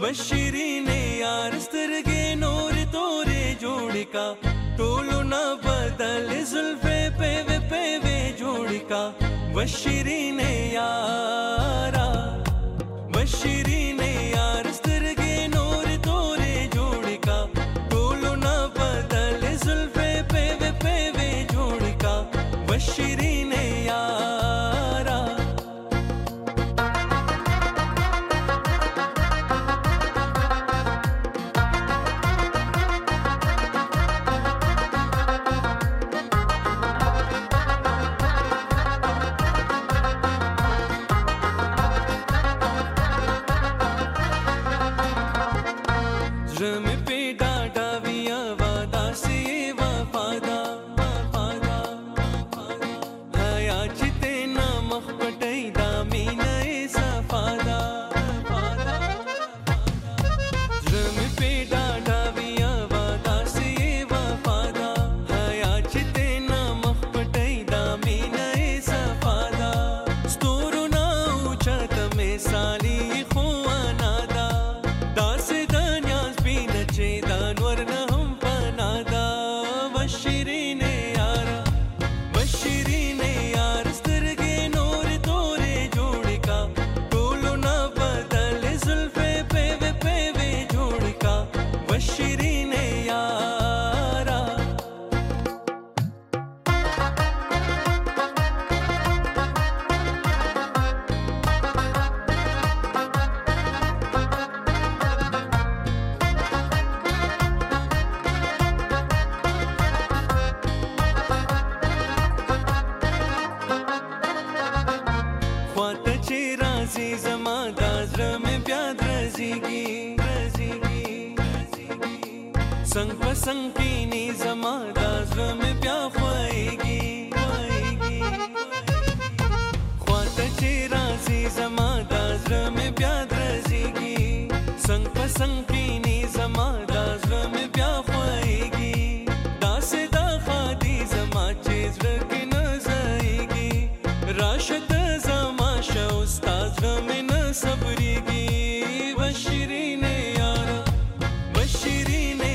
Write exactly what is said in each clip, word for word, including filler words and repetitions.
बशीरीने यार स्तरगे नूर तोरे जोड़ का टोलो ना बदल जुल्फे पेवे पेवे जोड़ का बशीरीने यारा बशीरीने यार स्तरगे नूर तोरे जोड़ का टोलो ना बदल जुल्फे पेवे पेवे जोड़ का बशीरीने यारा संग पसंग कीनी जमादा ज़्र में प्या ख्वाएगी ख्वाएगी ख्वात चेराजी जमादा ज़्र में प्या द्रजीगी संग पसंग कीनी जमादा ज़्र में प्या ख्वाएगी दासे दा खादी जमा चेज़्र की न जाएगी राशद जमा शौस्ता ज़्र में न सबरीगी बशीरीने यारा बशीरीने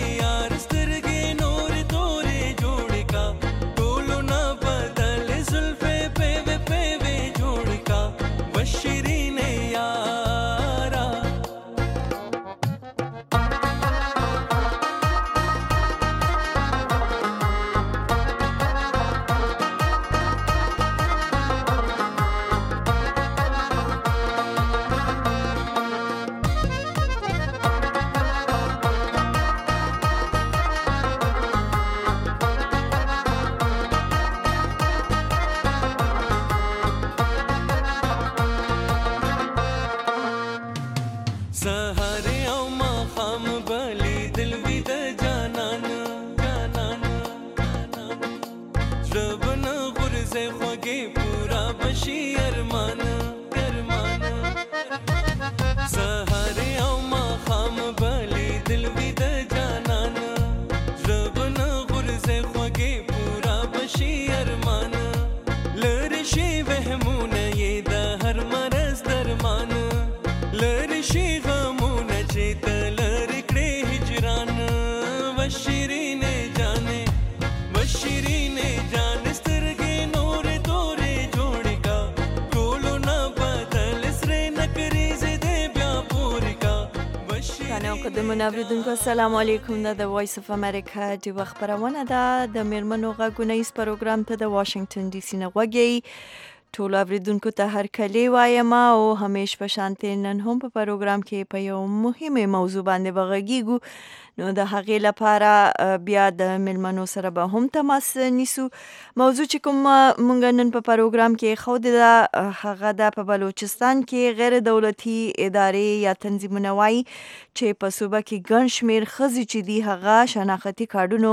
قدمونه اوریدونکو السلام علیکم د وایس اف امریکا د خبرونه ده د میرمنو غږونه ایس پروګرام ته د واشنگټن ډي سي نه غوږی ټول اوریدونکو ته هر کلی وایم او همیش په شانته نن هم په پروګرام کې په یو مهمه موضوع باندې بغږیږو نو د هغې لپاره بیا د میرمنو سره به هم تماس نیسو موضوع چې کوم مونږ نن په پروګرام کې خو د هغه د په بلوچستان کې غیر دولتي ادارې یا تنظیمونه وایي چې په صوبه کې ګڼ شمېر ښځې چې دي هغه شناختي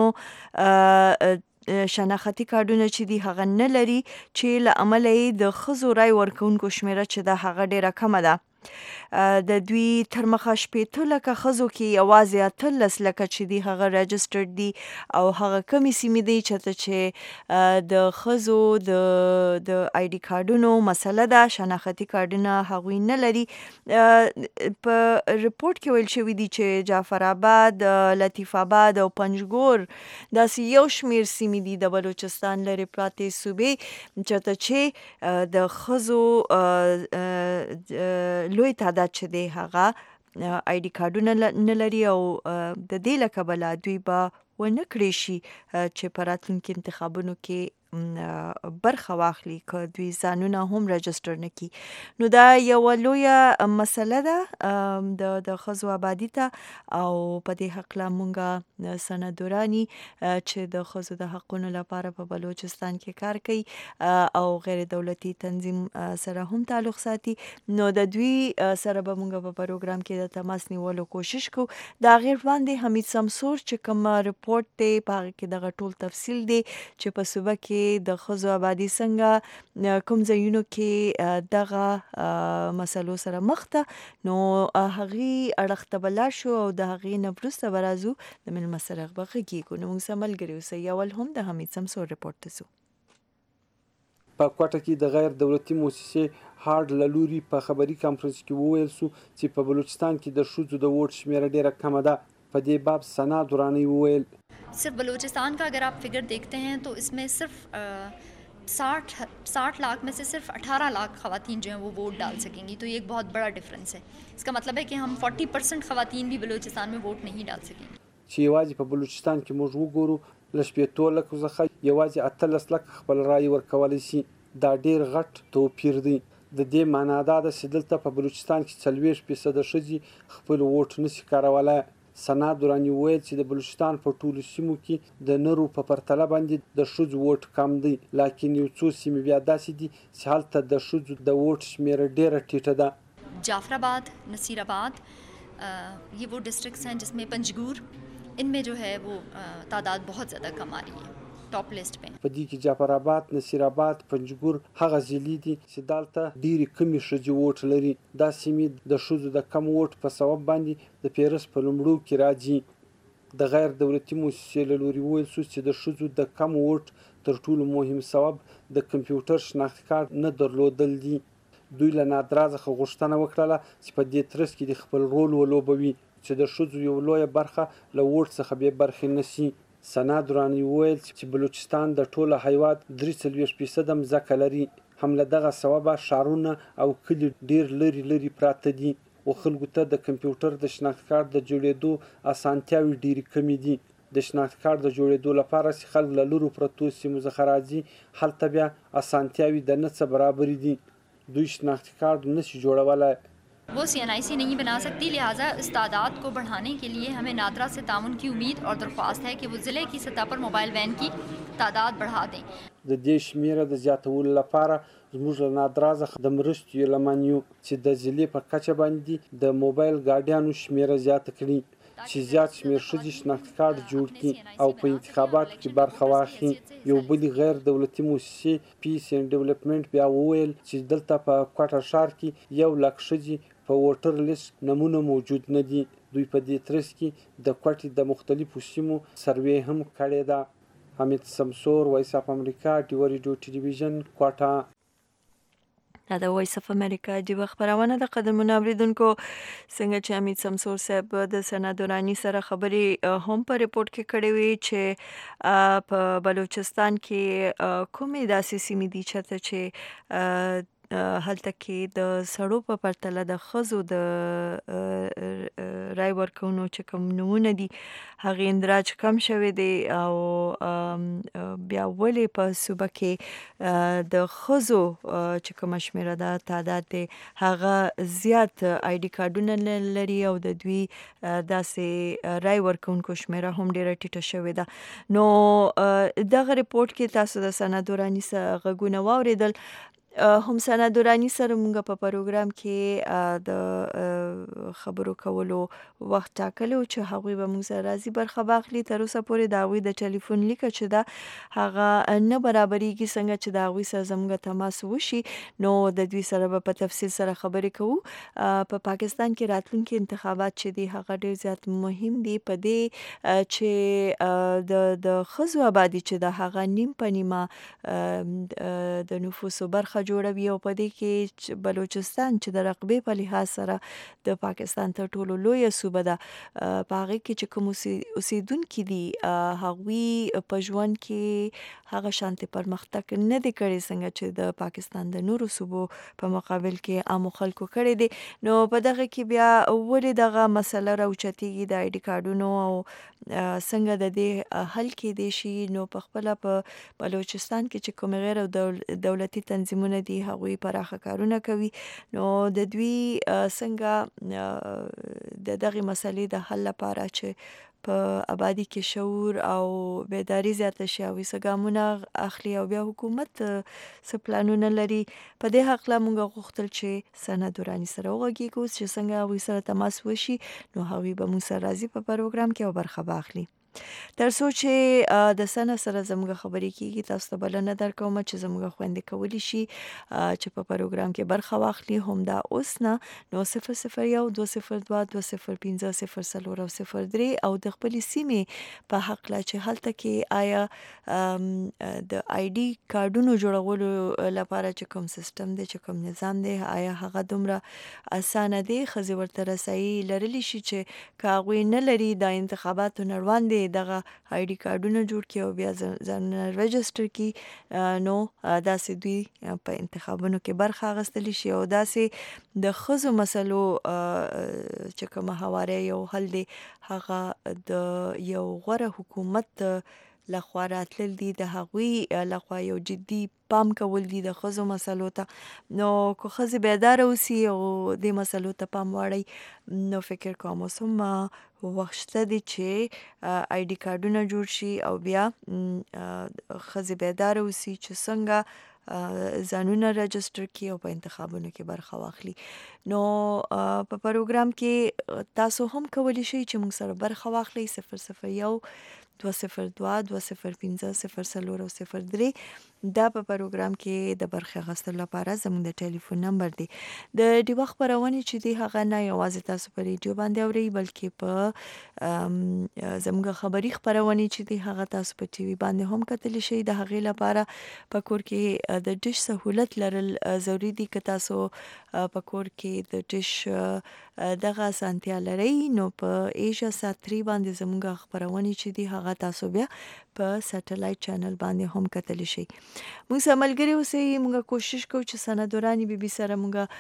کارډونو شناختي کارډونه چې دي هغه نه لري چې له امله یې د ښځو رای ورکوونکو شمېره چې ده هغه ډېره کمه ده د دوی تر مخه شپېته لکه ښځو کې یوازې اتلس لکه چې دي هغه رجسټرډ دي او هغه کمې سیمې دي چېرته چې د ښځو د د آی ډي کارډونو مسله ده، شناختي کارډونه هغوی نه لري. په رپورټ کې ویل شوي دي چې جعفر آباد، لطیف آباد او پنجګور داسې یو شمېر سیمې دي د بلوچستان لرې پراتې صوبې چېرته چې د ښځو لوی تعداد چې دی هغه آی ډي کارډونه نه لري او د دې له کبله دوی به ونه کړی شي چې په راتلونکي انتخابونو کې برخه واخلي که دوی ځانونه هم رجسټر نه کړي. نو دا یوه لویه مسله ده د د ښځو آبادي ته او په دې هکله مونږ سندوراني چې د ښځو د حقونو لپاره په بلوچستان کې کار کوي او غیر دولتي تنظیم سره هم تعلق ساتي، نو د دوی سره به مونږ په پروګرام کې د تماس نیولو کوشش کوو. د هغې وړاندې حمید سمسور چې کوم رپورټ دی په هغه کې دغه ټول تفصیل دی چې په صوبه کې د ښځو آبادي څنګه کوم ځایونو کې دغه مسلو سره مخ ده، نو هغې اړخ ته به لاړ شو او د هغې نه وروسته به راځو د مېلمه سره به غږېږو. نو موږ سره ملګري اوسئ. اول هم د حمید سمسور رپورټ ته ځو. په کوټه کې د غیر دولتي موسسې هارډ له لوري په خبري کانفرنس کې وویل سو چې په بلوچستان کې د ښځو د ووټ شمېره ډېره کمه ده. په دې باب ثنا درانی وویل सिर्फ बलूचिस्तान का अगर आप फिगर देखते हैं तो इसमें सिर्फ साठ साठ लाख में से सिर्फ अठारह लाख ख़वातीन जो हैं वो वोट डाल सकेंगी. तो ये एक बहुत बड़ा डिफरेंस है. इसका मतलब है कि हम चालीस परसेंट ख़वातीन भी बलूचिस्तान में वोट नहीं डाल सकेंगी. چې یوازې په بلوچستان کې موږ وګورو له شپېتو لکو څخه یوازې اتلس لکه خپل رایې ورکولی شي. دا ډېر غټ توپیر دی. د دې معنا دا ده چې دلته په بلوچستان کې څلوېښت فیصده ښځې خپل ووټ نشي کارولی. ثنا درانی وویل چې د بلوچستان په ټولو سیمو کې د نرو په پرتله باندې د ښځو ووټ کم دی، لکن یو څو سیمې بیا داسې دي چې هلته د ښځو د ووټ شمېره ډېره ټیټه ده. जाफर आबाद, नसीर आबाद, ये वो डिस्ट्रिक्ट्स हैं जिसमें पंजगूर, इनमें जो है वो तादाद बहुत ज़्यादा कम आ रही है टॉप लिस्ट पे. په دې کې جعفر آباد، نصیر آباد، پنجګور هغه ضلعې دي چې دلته ډېرې کمې ښځې ووټ لري. دا سیمې د ښځو د کم ووټ په سبب باندې د فهرست په لومړو کې راځي. د غیر دولتي موسسې له لوري وویل شو چې د ښځو د کم ووټ تر ټولو مهم سبب د کمپیوټر شناختي کارت نه درلودل دي. دوی له نادرا څخه غوښتنه وکړله چې په دې ترڅ کې د خپل رول ولوبوي چې د ښځو یو لویه برخه له ووټ څخه بې برخې نه شي. ثنا درانی وویل چې بلوچستان د ټوله هیواد درې څلوېښت فیصده مځکه لري. هم له دغه سببه ښارونه او کلي ډېر لرې لرې پراته دي او خلکو ته د کمپیوټر د شناخت کارت د جوړېدو اسانتیاوې ډېرې کمې دي. د شناخت کارت د جوړېدو لپاره چې خلک له لرو پرتو سیمو څخه راځي، هلته بیا اسانتیاوې د نه څه برابرې دي. دوی شناختی کارت نشي جوړولی. वो सी एन आई सी नहीं बना सकती, लिहाजा इस तादाद को बढ़ाने के लिए हमें नादरा से ताउन की उम्मीद और दरख्वास्त है कि वो ज़िले की सतह पर मोबाइल वैन की तादाद बढ़ा दें. د دې شمېره د زیاتولو لپاره زموږ له نادرا څخه د مرستو لمن یو چې د ضلع په کچه باندې د موبایل ګاډیانو شمېره زیاته کړي چې زیات شمېر ښځې شناخت کارت جوړ کړي او په انتخاباتو کې برخه واخلي. یو بل غیر دولتي موسسې پیس اینډ ډیولپمنټ بیا وویل چې دلته په کوټه ښار کې یو لک ښځې په ووټر لیست نمونه موجود نه دي. دوی په دې ترڅ کې د کوټې د مختلفو سیمو سروې هم کړې ده. حمید سمسور، وایس اف امریکا، ډیو ریډیو ټلویزیون، کوټه. دا د وایس اف امریکا ډیو خبرونه د قدرمنو اوریدونکو څنګه چې حمید سمسور صاحب د ثنا درانی سره خبرې هم په رپورټ کې کړې وي چې په بلوچستان کې کومې داسې سیمې دي چې هلته کې د سړو په پرتله د ښځو د رای ورکونو چې کوم نمونه دي هغې اندراج کم شوی دی او بیا ولې په صوبه کې د ښځو چې کومه شمېره ده تعداد دی هغه زیات آی ډي کارډونه لري او د دوی داسې رای ورکونکو شمېره هم ډېره ټیټه شوې ده. نو دغه رپورټ کې تاسو د ثنا درانی څخه غږونه واورېدل. هم سنا دورانی سره مونږ په پروګرام کې د خبرو کولو وخت ټاکلو چې هغوی به مونږ سره راځي برخه واخلي. تر اوسه پورې د هغوی د ټلیفون لیکه چې ده هغه نه برابرېږي څنګه چې د هغوی سره زموږ تماس وشي نو د دوی سره به په تفصیل سره خبرې کوو. په پاکستان کې راتلونکي انتخابات چې دي هغه ډېر زیات مهم دي په دې چې د د ښځو آبادي چې د هغه نیم په نیمه د نفوسو برخه جوړوي او په دې کې بلوچستان چې د رقبې په لحاظ سره د پاکستان تر ټولو لویه صوبه ده په هغې کې چې کوم اوسیدونکي دي هغوی په ژوند کې هغه شانتې پرمختګ نه دی کړی څنګه چې د پاکستان د نورو صوبو په مقابل کې عامو خلکو کړی دی. نو په دغه کې بیا ولې دغه مسله راوچتېږي د آی ډي کارډونو او څنګه د دې حل کېدی شي. نو په خپله په بلوچستان کې چې کوم غیر دولتي تنظیمونه دي هغوی پراخه کارونه کوي. نو د دوی څنګه د دغه مسلې د حل لپاره چې په آبادی کې شعور او بیداری زیاته شي او څه ګامونه اخلي او بیا حکومت څه پلانونه لري په دې حقله مونږ غوښتل چې سنا دورانی سره وغږیږو چې څنګه هغوی سره تماس وشي نو هغوی به مونږ سره راځي په پروګرام کې او برخه واخلي. تر څو چې د سنا سره زموږ خبرې کیږي تاسو ته بلنه درکوم چې زموږ خويندې کولی شي چې په پروګرام کې برخه واخلي هم دا اوس نه نو صفر صفر یو دوه صفر دوه دوه صفر پنځه صفر څلور او صفر درې او د خپل سیمې په حق لا چې هلته کې آیا د آی ډي کارډونو جوړولو لپاره چې کوم سیستم دی چې کوم نظام دی آیا هغه دومره اسانه دی ښځې ورته رسایي لرلی شي چې که هغوی نه لري د انتخاباتو نه وړاندې دغه آی ډي کارډونه جوړ کړي او بیا ځانونه رجسټر کړي نو داسې دوی په انتخابونو کې برخه اخیستلی شي او داسې د ښځو مسلو چې کومه هواری یو حل دی هغه د یو غوره حکومت لخوا راتلل دي د هغوی لخوا یو جدي پام کول دي د ښځو مسلو ته. نو که ښځې بیداره اوسي او دې مسلو ته پام واړوي نو فکر کوم اوس هم وخت شته دی چې آی ډي کارډونه جوړ شي او بیا ښځې بیداره اوسي چې څنګه ځانونه رجسټر کړي او په انتخابونو کې برخه واخلي. نو په پروګرام کې تاسو هم کولی شئ چې موږ سره برخه واخلئ. صفر صفر یو دوه صفر دوه دوه صفر پنځه صفر څلور او صفر درې دا په پروګرام کې د برخه اخیستلو لپاره زموږ د ټلیفون نمبر دی. د ډیوه خپرونې چې دی هغه نه یوازې تاسو په ریډیو باندې اورئ بلکې په زموږ خبري خپرونې چې دی هغه تاسو په ټي وي باندې هم کتلی شئ. د هغې لپاره په کور کې د ډیش سهولت لرل ضروري دي. که تاسو په کور کې د ډیش دغه اسانتیا لرئ نو په ایشیا سات تری باندې زموږ خپرونې چې دی هغه تاسو بیا په سټلایټ چینل باندې هم کتلی شئ. موږ سره ملګري اوسئ. موږ کوشش کوو چې سنا دورانی بي بي سره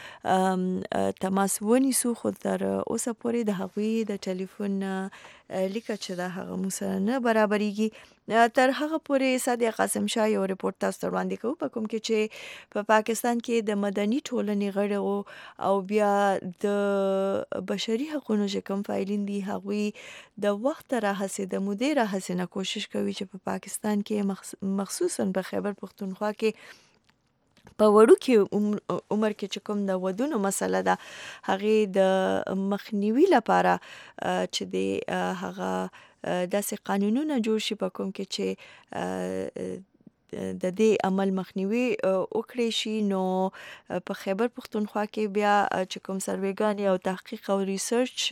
موږ تماس ونیسو خو تر اوسه پورې د هغوی د ټلیفون لیکه چې دا هغه موږ سره نه برابرېږي. تر هغه پورې صادق قاسم شاه یو رپورټ تاسو ته وړاندې کوو په کوم کې چې په پاکستان کې د مدني ټولنې غړو او بیا د بشري حقوقو چې کوم فایلین دي هغوی د وخت راهیسې د مودې راهیسې نه کوشش کوي چې په پاکستان کې مخصوصا په خیبر پختونخوا کې په وړوکي عمر کې چې کوم د ودونو مسله ده هغې د مخنیوي لپاره چې دی هغه داسې قانونونه جوړ شي په کوم کې چې د دې عمل مخنیوي وکړي شي. نو په خیبر پختونخوا کې بیا چې کوم سروېګانې او تحقیق او ریسرچ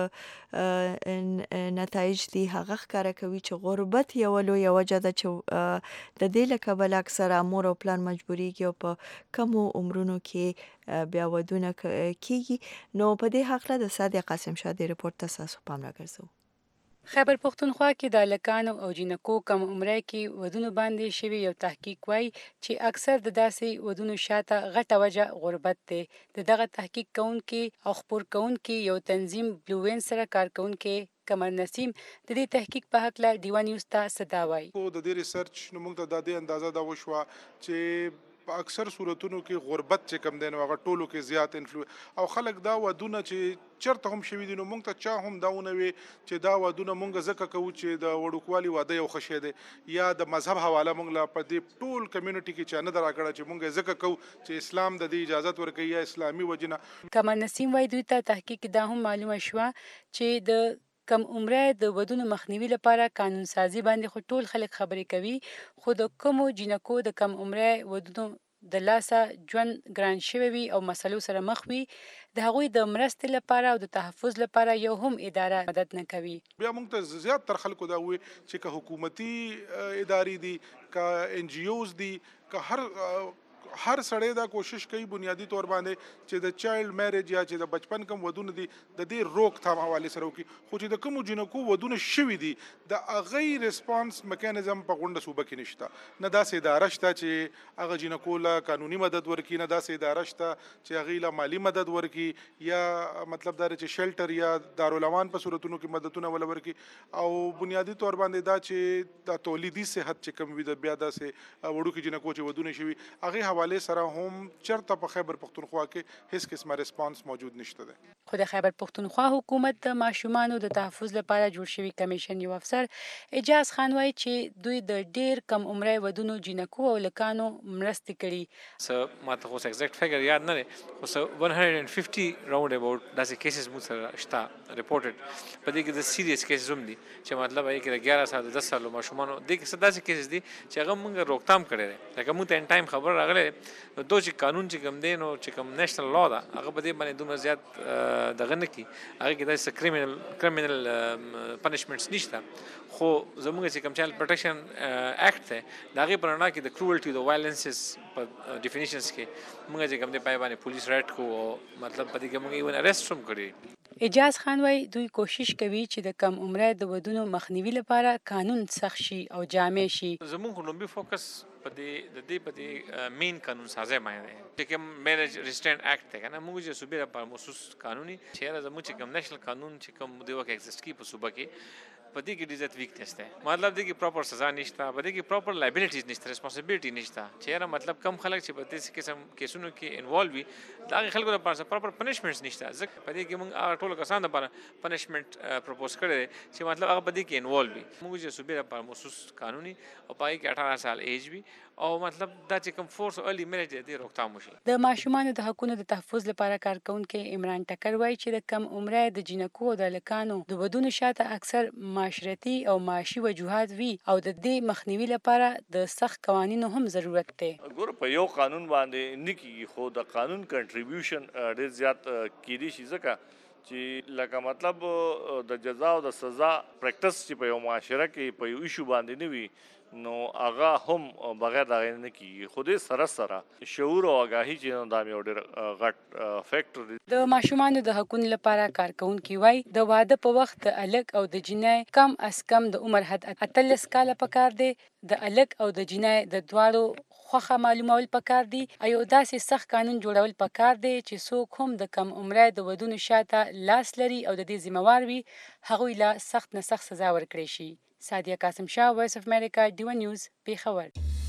نتایج دي هغه ښکاره کوي چې غربت یوه لویه وجه ده چې د دې له کبله اکثره مور او پلار مجبوریږي او په کمو عمرونو کې بیا ودونه کیږي. نو په دې هکله د صادق قاسم شاه د رپورټ ته تاسو پام راګرځوو. خیبر پختونخوا کې د هلکانو او جینکو کم عمره کې ودونو باندې شوي یو تحقیق وایي چې اکثر د داسې ودونو شاته غټه وجه غربت دی. د دغه تحقیق کوونکي او خپور کوونکي یو تنظیم بلو وین سره کار کوونکي کمر نسیم د دې تحقیق په هکله ډیوه نیوز ته څه دا وایي. د دې ریسرچ نو موږ ته د دې اندازه دا وشوه چې په اکثر صورتونو کې غربت چې کم دی نو هغه ټولو کې زیات انفلو او خلک دا ودونه چې چرته هم شوي دي نو موږ ته چا هم دا ونه وي چې دا ودونه موږ ځکه کوو چې د وړوکوالي واده یو ښه شی دی یا د مذهب حواله موږ له په دې ټول کمیونټي کې چا نه ده راکړه چې موږ ځکه کوو چې اسلام د دې اجازت ورکوي یا اسلامي وجنه. کمال نسیم وایي دوی ته تحقیق دا هم معلومه شوه چې د کم عمره د ودونو مخنیوي لپاره قانون سازي باندې خو ټول خلک خبرې کوي خو د کومو جنکو د کم عمره ودونو د لاسه ژوند ګران شوی وي او مسلو سره مخ وي د هغوی د مرستې لپاره او د تحفظ لپاره یو هم اداره مدد نه کوي. بیا موږ ته زیات تر خلکو دا وي چې که حکومتي ادارې دي که ان جی اوز دي که هر هر سړی دا کوشش کوي بنیادی طور باندې چې د چایلډ میریج یا چې د بچپن کم ودونه دي د دې روکتھام حواله سره وکړي خو چې د کومو جنکو ودونه شوي دي د هغې ریسپانس میکانیزم په غونډه صوبه کې نشته نه داسې اداره شته چې هغه جنکو له قانوني مدد ورکړي نه داسې اداره شته چې هغې له مالي مدد ورکړي یا مطلب دا چې شیلټر یا دارالمان په صورتونو کې مددونه ولا ورکړي او بنیادی طور باندې دا چې د تولیدي صحت چې کم وي د بیا داسې وړوکي جنکو چې ودونه شوي هغې حواله سره هم چرته په خیبر پختونخوا کې هیڅ قسمه ریسپانس موجود نشته ده. خو د خیبر پختونخوا حکومت د ماشومانو د تحفظ لپاره جوړ شوی کمیشن یو افسر اجاز خان وایي چې دوی د ډیر کم عمره ودونو جنکو او لکانو مرستې کړي. سو ماته خو ایگزیکټ فیګر یاد نه لري خو سو one hundred fifty راوند اباوت داسې کیسز مو سره شته ریپورټډ په دې کې د سیریس کیسز هم دي چې مطلب یې کې eleven سال دس سال ماشومانو د کې داسې کیسز دي چې هغه موږ روکتام کړی دی لکه موږ ته ان ټایم خبر راغلی نو دو چې قانون چې کوم دی نو چې کوم نېشنل لا ده هغه په دې باندې دومره زیات دغه نه کي هغه کې داسې کریمینل کریمینل پنشمنټس نشته خو زموږ چې کوم چایلډ پروټیکشن اکټ دی د هغې په رڼا کې د کروولټي د وایلنسز په ډیفینیشنز کې موږ چې کوم دی پای باندې پولیس ریډ کو او مطلب په دې کې موږ ایون اریسټ هم کړي. اجاز خان وایي دوی کوشش کوي چې د کم عمره د ودونو مخنیوي لپاره قانون سخت شي او جامع شي. زموږ لومبي فوکس په دې د دې په دې مین قانون سازي باندې چې کوم میریج ریسټرینټ اکټ دی کنه موږ چې صوبې لپاره مخصوص قانوني چې زموږ چې کوم نېشنل قانون چې کوم دی وکه ایگزیسټ کی په صوبه کې په دې کې ډیزت ویکنس ده مطلب دی کې پراپر سزا نشته په دې کې پراپر لایبیلیټیز نشته ریسپانسیبিলিټي نشته چې مطلب کم خلک چې په دې قسم کیسونو کې انوالو وي دا خلکو لپاره پراپر پنشمنټس نشته ځکه په دې کې موږ ټول کسان لپاره پنشمنټ پروپوز کړی چې مطلب هغه په دې کې انوالو وي موږ چې صوبې لپاره مخصوص قانوني او پای کې eighteen سال ایج وي او مطلب دا چې کوم فورس ارلی میریج دی روکتام وشي. د ماشومانو د حقونو د تحفظ لپاره کارکونکي عمران ټکر وایي چې د کم عمره د جنکو او د لکانو د ودونو شاته اکثر معاشرتي او معاشي وجوهات وي او د دې مخنیوي لپاره د سخت قوانینو هم ضرورت دی. ګور په یو قانون باندې نه کیږي خو د قانون کنټریبیوشن ډېر زیات کیدی شي ځکه چې لکه مطلب د جزا او د سزا پریکټس چې په یو معاشره کې په یو ایشو باندې نه وي نو هغه هم بغیر د هغې نه کیږي خو دې سره سره شعور او آګاهي چې دا یو ډېر غټ فیکټر دی. د ماشومانو د حقونو لپاره کارکونکي وایي د واده په وخت د الک او د جنۍ کم از کم د عمر حد اتلس کاله پکار دی د الک او د جنۍ د دواړو خوخه معلومول پکار دي ایو داسې سخت قانون جوړول پکار دی چې څوک هم د کم عمره د ودونو شاته لاس لري او د دې ذمہوار وي هغوی له سخت نه سخت سزا ورکړي شي. سادیه قاسم شاه وایس اف امریکا ډیوا نیوز پیښور.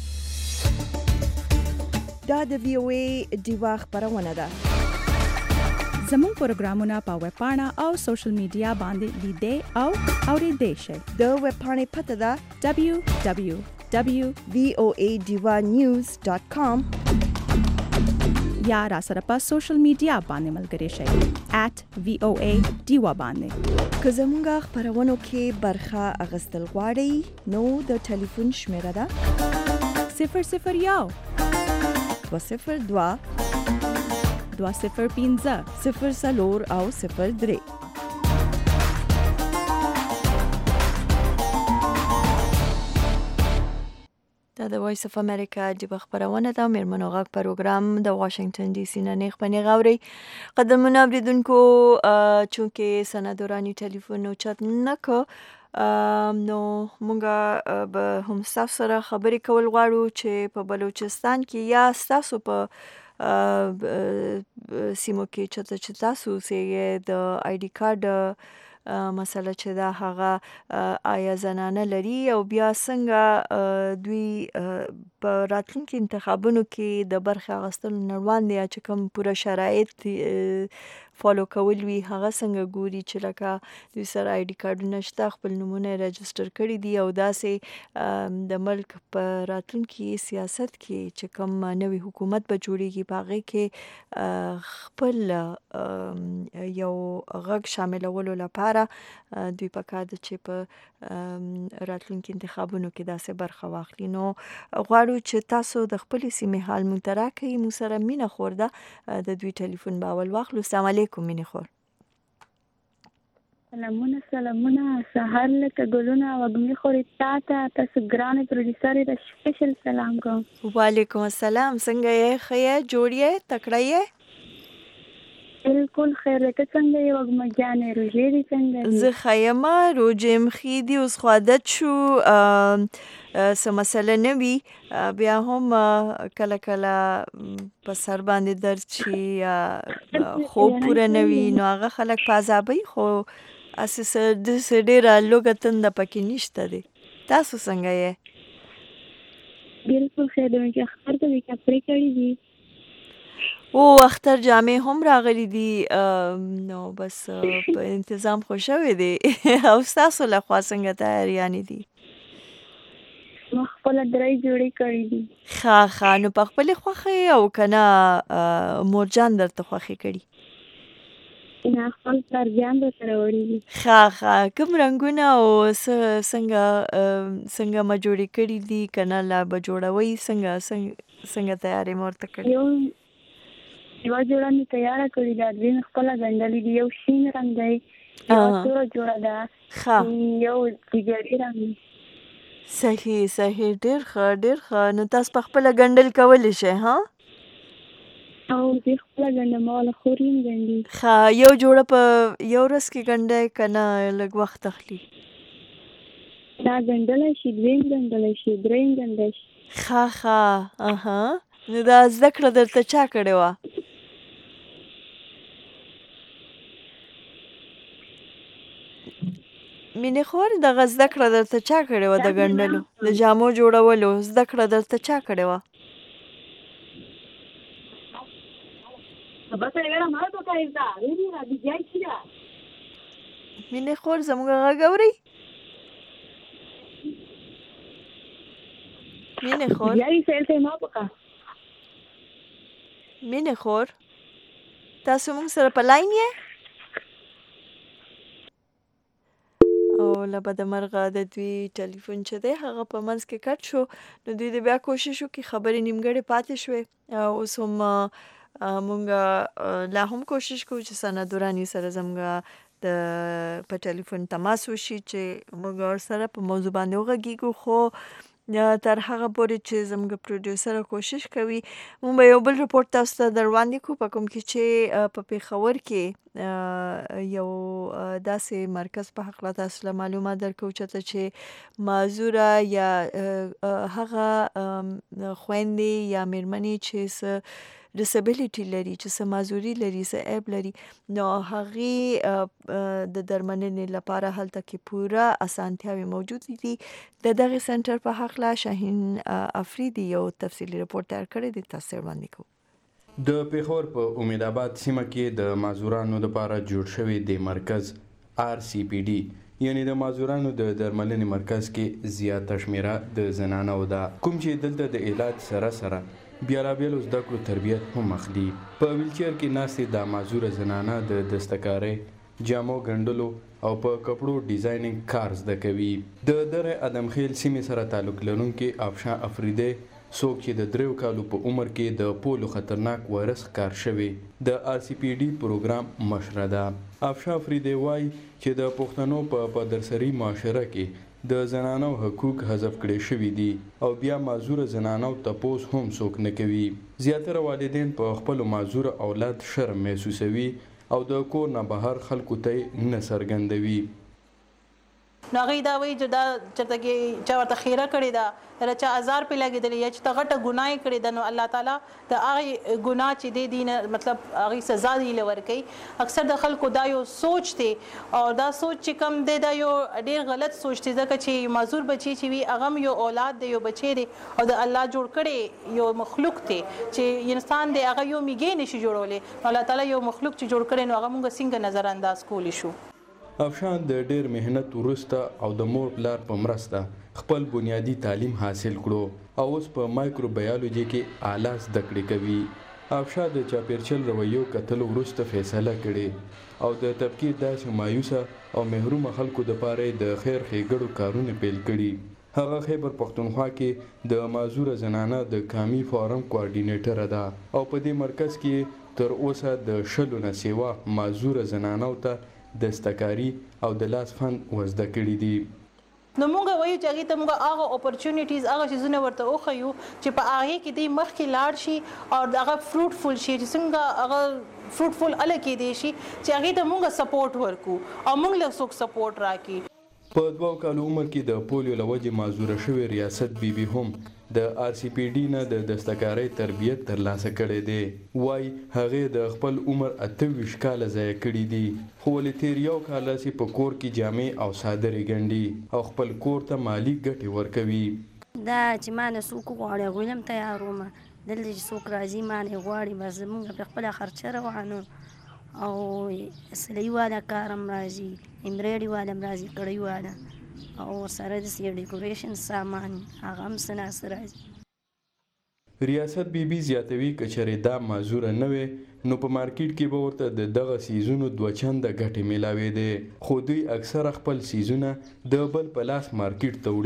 دا د وی او ای ډیوا خبرونه ده. زموږ پروګرامونه په ویب پاڼه او سوشل میډیا باندې لیدې او اوریدئ شئ. د ویب پاڼې پته ده دبلیو دبلیو دبلیو ډاٹ وی او ای ډیوا نیوز ډاٹ کام یا را سره په سوشل میډیا باندې ملګري شئ ایٹ وی او ای ډیوا باندې. که زموږ خبرونو کې برخه اخیستل غواړئ نو د ټلیفون شمیره ده صفر صفر یو دوه صفر دوه دوه صفر پنځه صفر څلور او صفر درې. دا د وایس اف امریکا د خبرونه ده مېرمنو غږ پروګرام د واشنگټن ډي سي نه نیغ پنې غاوري قدمونه اوریدونکو چونکې سندورانی ټلیفون او چت نه کو نو مونږه به هم تاسو سره خبرې کول غواړو چې په بلوچستان کې یا تاسو په سیمو کې چې تاسو سه د آی ډي کارت مسله چې دا هغه آیا زنانه لري او بیا څنګه دوی په راتلونکي انتخابونو کې د برخې اخیستلو نه وړاندې چې کوم پوره شرایط فالو کول وي هغه څنګه ګوري چې لکه دوی سره آی ډي کارډونه شته خپل نومونه رجسټر کړي دي او داسې د ملک په راتلونکي سیاست کې چې کوم نوی حکومت به جوړیږي په هغې کې خپل یو غږ شاملولو لپاره دوی پکار ده چې په راتلونکي انتخابونو کې داسې برخه واخلي. نو غواړو چې تاسو د خپلې سیمې حال مونږ ته راکړئ. موږ سره مینه خور ده د دوی ټلیفون به اول واخلو. السلام علیکم مینه خور. سلامونه سلامونه سهار لکه ګلونه وږمې خورې تا ته تاسو ګرانې پروډیوسرې ته سپیشل سلام کوم. وعلیکم السلام. څنګه یې؟ ښه یې؟ جوړ یې؟ تکړه یې؟ بالکل خیر ده. ته څنګه یې وږمه جانې؟ روژې دي څنګه دي؟ زه ښه یمه. روژې مخې دي اوس خو عادت شو څه مسله نه وي بیا هم کله کله په سر باندې درد شي یا خوب پوره نه وي نو هغه خلک په عذابوي خو هسې داسې ډېره لوږه تنده پکې نشته دی. تاسو څنګه یې؟ بالکل خیر ده. مې چې اختر ته دې کپړې کړي دي؟ او اختر جامې هم راغلي دي نو بس په انتظام خو شوی دی. او ستاسو لخوا څنګه تیاریانې دي؟ ما خپله درې جوړې کړي دي. ښه ښه. نو په خپلې خوښې او که نه مورجان درته خوښې کړي؟ نه خپل پلارجان درسره وړي دي. ښه ښه. کوم رنګونه او څنګه څنګه مه جوړې کړي دي که نه لا به جوړوئ؟ څنګه څنګه تیارې مې ورته کړي؟ یو یوه جوړه مې تیاره کړې ده. دوی مې خپله ګنډلې دي. یو شین رنګ دی، یوه توره جوړه ده، یو جګري رنګ دی. صحیح صحیح. ډېر ښه ډېر ښه. نو تاسو په خپله ګنډل کولی شئ ها؟ او زه خپله ګنډم او له خور یې هم ګنډي. ښه. یو جوړه په یو ورځ کې ګنډئ که نه لږ وخت اخلي؟ دا ګنډلی شي، دویم ګنډلی شي، دریم ګنډلی شي. ښه ښه. اها. نو دا زده کړه درته چا کړې وه؟ مینې خور دغه زده کړه درته چا کړې وه د ګنډلو د جامو جوړولو زده کړه درته چا کړې وه؟ مینې خور زموږ غږ اورئ؟ مینې خور مینې خور تاسو موږ سره په لاین یې؟ او له بده مرغه د دوی ټلیفون چې دی هغه په منځ کې کټ شو نو دوی د بیا کوشش وکړي خبرې نیمګړې پاتې شوې. اوس هم مونږ لا هم کوشش کوو چې سنا دوراني سره زموږ د په ټلیفون تماس وشي چې موږ ورسره په موضوع باندې وغږیږو خو تر هغه پورې چې زموږ پروډیوسر کوشش کوي موږ به یو بل رپورټ تاسو ته در وړاندې کړو په کوم کې چې په پېښور کې یو داسې مرکز په هکله تاسو له معلومات درکوو چېرته چې معذوره یا هغه خویندې یا مېرمنې چې څه ډسبلیټي لري چې څه معذوري لري څه عیب لري نو هغې د درملنې لپاره هلته کې پوره اسانتیاوې موجودې دي. د دغې سنټر په هکله شاهین افریدي یو تفصیلي رپورټ تیار کړی دی تاسو وړاندې کوو. د پېښور په امید آباد سیمه کې د معذورانو لپاره جوړ شوی د مرکز آر سی پی ډي یعنی د معذورانو د درملنې مرکز کې زیاته شمیره د زنانو ده کوم چې دلته د علاج سره سره بیلابیلو زده کړو تربیت هم اخلي. په ویلچیر کې ناستې دا معذوره زنانه د دستکارۍ جامو ګنډلو او په کپړو ډیزاینینګ کار زده کوي. د دره ادمخیل سیمې سره تعلق لرونکي افشا افریدی څوک چې د دریو کالو په عمر کې د پولو خطرناک وایرس ښکار شوی د آر سی پی ډي پروګرام مشره ده. افشا افریدی وایي چې د پښتنو په پدرسري معاشره کې د زنانو حقوق حذف کړي شوي دي او بیا معذوره زنانو تپوس هم څوک نه کوي. زیاتره والدین په خپلو معذوره اولاد شرم محسوسوي او د کور نه بهر خلکو ته نه څرګندوي. نو هغه دا وایي چې دا چرته کې چا ورته خیره کړې ده را چا هزار په لګېدلې یا چې ته غټه ګناه یې کړې ده نو الله تعالی د هغې ګناه چې دی دی نه مطلب هغې سزا دی له ورکوي اکثر د خلکو دا یو سوچ دی او دا سوچ چې کم دی دا یو ډېر غلط سوچ دی ځکه چې معذور بچی چې وي هغه هم یو اولاد دی یو بچی دی او د الله جوړ کړی یو مخلوق دی چې انسان دی هغه یو میږی نشي جوړولی الله تعالی یو مخلوق چې جوړ کړی نو هغه موږ څنګه نظر انداز کولی شو. افشان د ډېر مهنت وروسته او د مور پلار په مرسته خپل بنیادی تعلیم حاصل کړو او اوس په مایکروبیولوژي کې اعلی زده کړې کوي. افشا د چاپیرچل رویو کتلو وروسته فیصله کړې او د تبکیر داسې مایوسه او محرومه خلکو دپاره د خیر ښېګړو کارونه پیل کړي. هغه خیبر پښتونخوا کې د معذوره زنانه د کامي فورم کوارډینیټره ده او په دې مرکز کې تر اوسه د شلو نه سیوا معذوره زنانو ته دستکاری او د لاس فن وزده کړي دي. نو موږ وایو چې هغې ته موږ هغه اپورچونیټیز هغه څیزونه ورته وښیو چې په هغې کې دی مخکې لاړ شي او هغه فروټفل شي چې څنګه هغه فروټفل هله کېدی شي چې هغې ته موږ سپورټ ورکو او موږ له څوک سپورټ راکړي. په دوه کالو عمر کې د پولیو له وجې معذوره شوې ریاست بیبي هم د آر سی پی ډي نه د دستکارۍ تربیت ترلاسه کړی دی. وایي هغې د خپل عمر اته ویشت کاله ضایع کړي دي خو ولې تېر یو کال راسې په کور کې جامې او څادرې ګنډي او خپل کور ته مالي ګټې ورکوي. دا چې ما نه څوک وغواړي هغوی هم تیار وم دلته چې څوک راځي ما نه غواړي بس زمونږ په خپله خرچه روانو او سلایي والا کار هم راځي امبرایډري والا هم راځي کړۍ والا او سره د ډیکوریشن سامان هغه هم څه ناڅه راځي. ریاست بیبي زیاتوي که چېرې دا معذوره نه وې نو په مارکیټ کې به ورته د دغه سیزونو دوه چنده ګټې میلاوېدې خو دوی اکثره خپل سیزونه د بل په لاس مارکیټ ته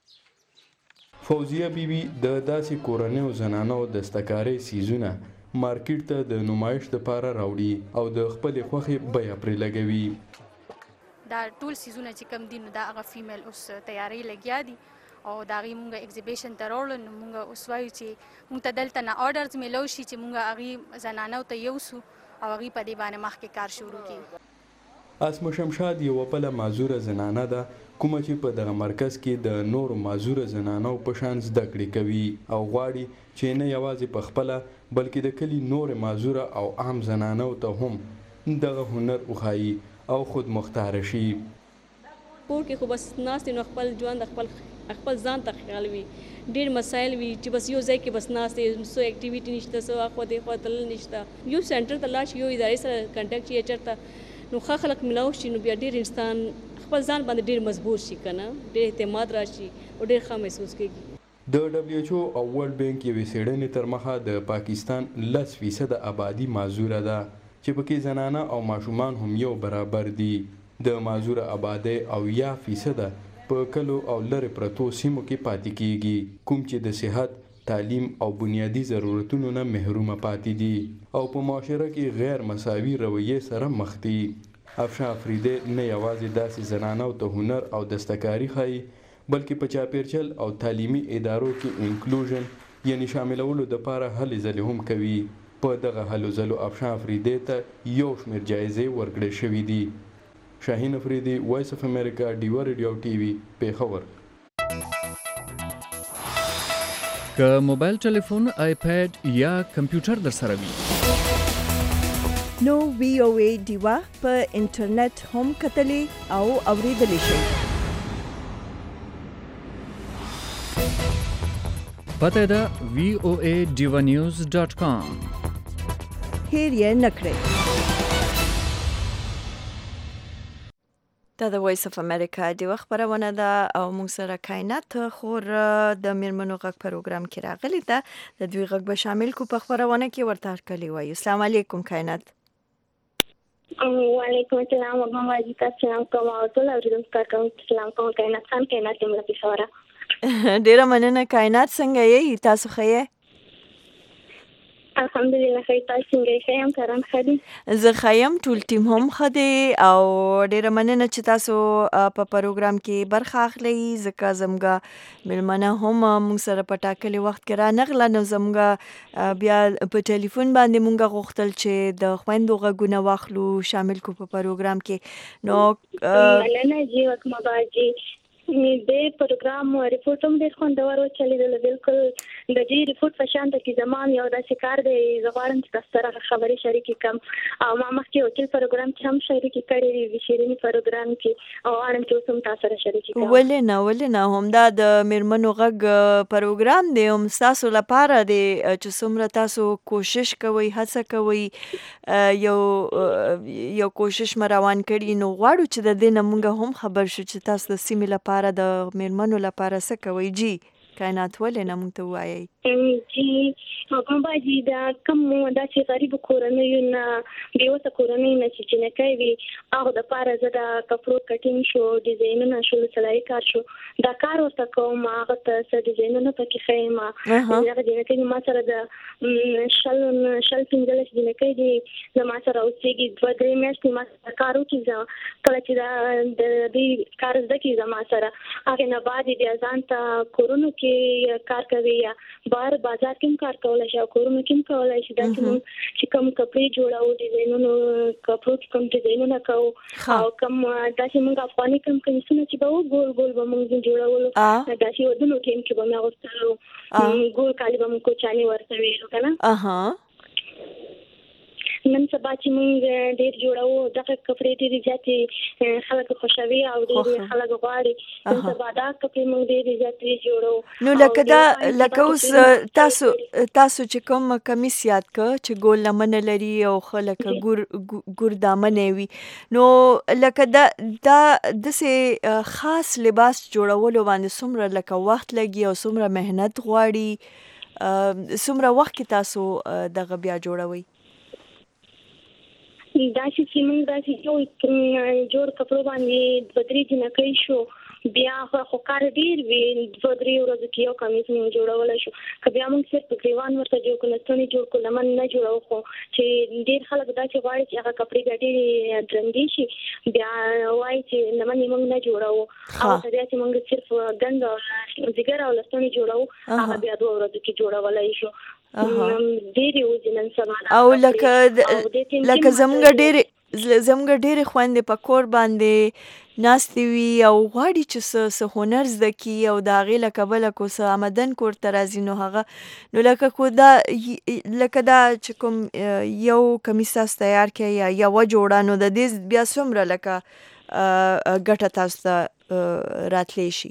وړي. فوزیه بیبي د داسې کورنیو زنانو دستکارۍ سیزونه مارکیټ ته د نمایش دپاره راوړي او د خپلې خوښې بیه پرې لګوي. دا ټول سیزونه چې کم دي نو دا هغه فیمیل اوس تیاری لګیا دي او د هغې مونږ ایګزیبیشن ته راوړل نو مونږ اوس وایو چې مونږ ته دلته نه آرډرز میلو شي چې مونږ هغې زنانو ته یوسو او هغوی په دې باندې مخکې کار شروع کړي. اسمه شمشاد یوه بله معذوره زنانه ده کومه چې په دغه مرکز کې د نورو معذوره زنانو په شان زده کړې کوي او غواړي چې نه یوازې په خپله بلکې د کلي نورې معذوره او عام زنانو ته هم دغه هنر وښایي او خود مختاره شي. کور کې خو بس ناست نو خپل ژوند خپل خپل ځان ته خیال وي ډېر مسایل وي چې بس یو ځای کې بس ناست څو اکټیویټي نشته څه اخوا دېخوا تلل نشته یو سنټر ته لاړ شي یو ادارې سره کنټیکټ شي چېرته نو ښه خلک ملاو شي نو بیا ډېر انسان خپل ځان باندې ډېر مضبوط شي که نه ډېر اعتماد راشي او ډېر ښه محسوس کېږي. د ډبلیو ایچ او او ورلډ بینک یوې څېړنې تر مخه د پاکستان لس فیصده آبادي معذوره ده چې پکې زنانه او ماشومان هم یو برابر دي. د معذوره آبادۍ او یا فیصده په کلو او لرې پرتو سیمو کې پاتې کیږي کوم چې د صحت تعلیم او بنیادی ضرورتونو نه محرومه پاتې دي او په معاشره کې غیر مساوي رویې سره مخ دي. افشا افریدی نه یوازې داسې زنانو ته هنر او دستکاري ښایي بلکې په چاپیرچل او تعلیمي ادارو کې انکلوژن یعنی شاملولو دپاره هلې ځلې هم کوي. په دغه هلو ځلو افشا افریدی ته یو شمېر جایزې ورکړې شوي دي. شاهین افریدی وایس اف امریکا ډیوه ریډیو ټي وي پیښور. که موبایل ټلیفون آیپیډ یا کمپیوټر در سره وي نو وی او ای ډیوه په انټرنیټ هم کتلی او اوریدلی شئ. پته ده وی او ای ډیوه نیوز ډاټ کام. هیر یې نه کړئ. دا د وایس اف امریکا ډیوه خپرونه ده او موږ سره کائنات خور د میرمنو غږ پروګرام کې راغلې ده. د دوی غږ به شامل کو په خپرونه کې ورته هرکلی وایو. السلام علیکم کائنات. وعلیکم السلام وګم واجب السلام کوم او ټول اوریدونکو ته السلام کوم کائنات سم کائنات موږ په سره ډیره مننه. کائنات څنګه یې تاسو ښه یې؟ الحمدلله ښه تاسو څنګه ښه یم کاران ښه دي زه ښه یم ټول ټیم هم ښه دی او ډیره مننه چې تاسو په پروګرام کې برخه اخلئ ځکه زموږ مېلمانه هم موږ سره په ټاکلي وخت کې رانغله نو زموږ بیا په ټلیفون باندې موږ غوښتل چې د خویندو غږونه واخلو شامل کو په پروګرام کې نو مننه جی وکما باجی د پروګرام ریپورت هم ډېر خوندور و چلیدل بالکل د دې ریپورت په شان ته کې زمان یو داسې کار دی زه غواړم چې تاسو سره خبرې شریکې کړم او ما مخکې یو بل پروګرام کې هم شریکې کړې وي د شیریني پروګرام کې او غواړم چې اوس هم تاسو سره شریکې کړم ولې نه ولې نه همدا د میرمنو غږ پروګرام دی هم ستاسو لپاره دی چې څومره تاسو کوشش کوئ هڅه کوئ یو یو کوشش مې روان کړي نو غواړو چې د دې نه موږ هم خبر شو چې تاسو د سیمې لپاره د میرمنو لپاره څه کوي جی کائنات ولې نه موږ ته وایي جی کوم باجی دا کوم داسې غریب کورنۍ نه بیوسه کورنۍ نه چې جنکای وي هغه د پاره زه د کپړو کټینګ شو ډیزاینونه شو سلای کار شو دا کار ورته کوم هغه ته څه ډیزاینونه پکې خېما هغه جنکای ما سره د شل شل پنځلس جنکای دي زما سره اوسېږي دوه درې میاشتې ما کار وکړم کله چې دا د دې کار زده کې زما سره هغه نه بعد بیا ځان ته کورونو کې کار کوي یا بار بازار کې کار کولای شي او کورونو کې کولای شي دا چې کوم کپړې جوړاو ډیزاینونو کپړو کې کوم ډیزاینونه کوو او کوم دا چې موږ افغاني کوم کمیسونه چې به ګول ګول به موږ جوړاولو دا چې ودونو کې کې به موږ غوښتلو ګول کالي به موږ کوچاني ورته ویلو کنه اها نن سبا چې موږ ډېر جوړاو دغه کپړې ډېرې زیاتې خلک خوښوي او ډېر خلک غواړي نن سبا دا کپړې موږ ډېرې زیاتې جوړو نو لکه دا لکه اوس تاسو تاسو چې کوم کمیس یاد کړ چې ګول لمنه لري او خلک ګور ګور دامنه وي نو لکه دا دا دسه خاص لباس جوړولو باندې څومره لکه وخت لګي او څومره مهنت غواړي څومره وخت کې تاسو دغه بیا جوړوي دا چې موږ دا چې یو جوړ کپړو باندې بدري جنکۍ شو بیا خو کار ډیر وی دوه درې ورځې کې یو کمیس موږ جوړولای شو که بیا موږ صرف ګریوان ورته جوړ کړو ستونی جوړ کړو لمن نه جوړو خو چې ډیر خلک دا چې غواړي چې هغه کپړې ګټي درندې شي بیا وایي چې لمن موږ نه جوړو او بیا چې موږ صرف ګنګ او زیګر او ستونی جوړو هغه بیا دوه ورځې کې جوړولای شو او لکه لکه زموږ ډېرې زموږ ډېرې خویندې په کور باندې ناستې وي او غواړي چې څه څه هنر زده کړي او د هغې له کبله کو څه آمدن کور ته راځي نو هغه نو لکه کو دا لکه دا چې کوم یو کمیس تاسو تیار کړئ یا یوه جوړه نو د دې بیا څومره لکه ګټه تاسو ته راتلی شي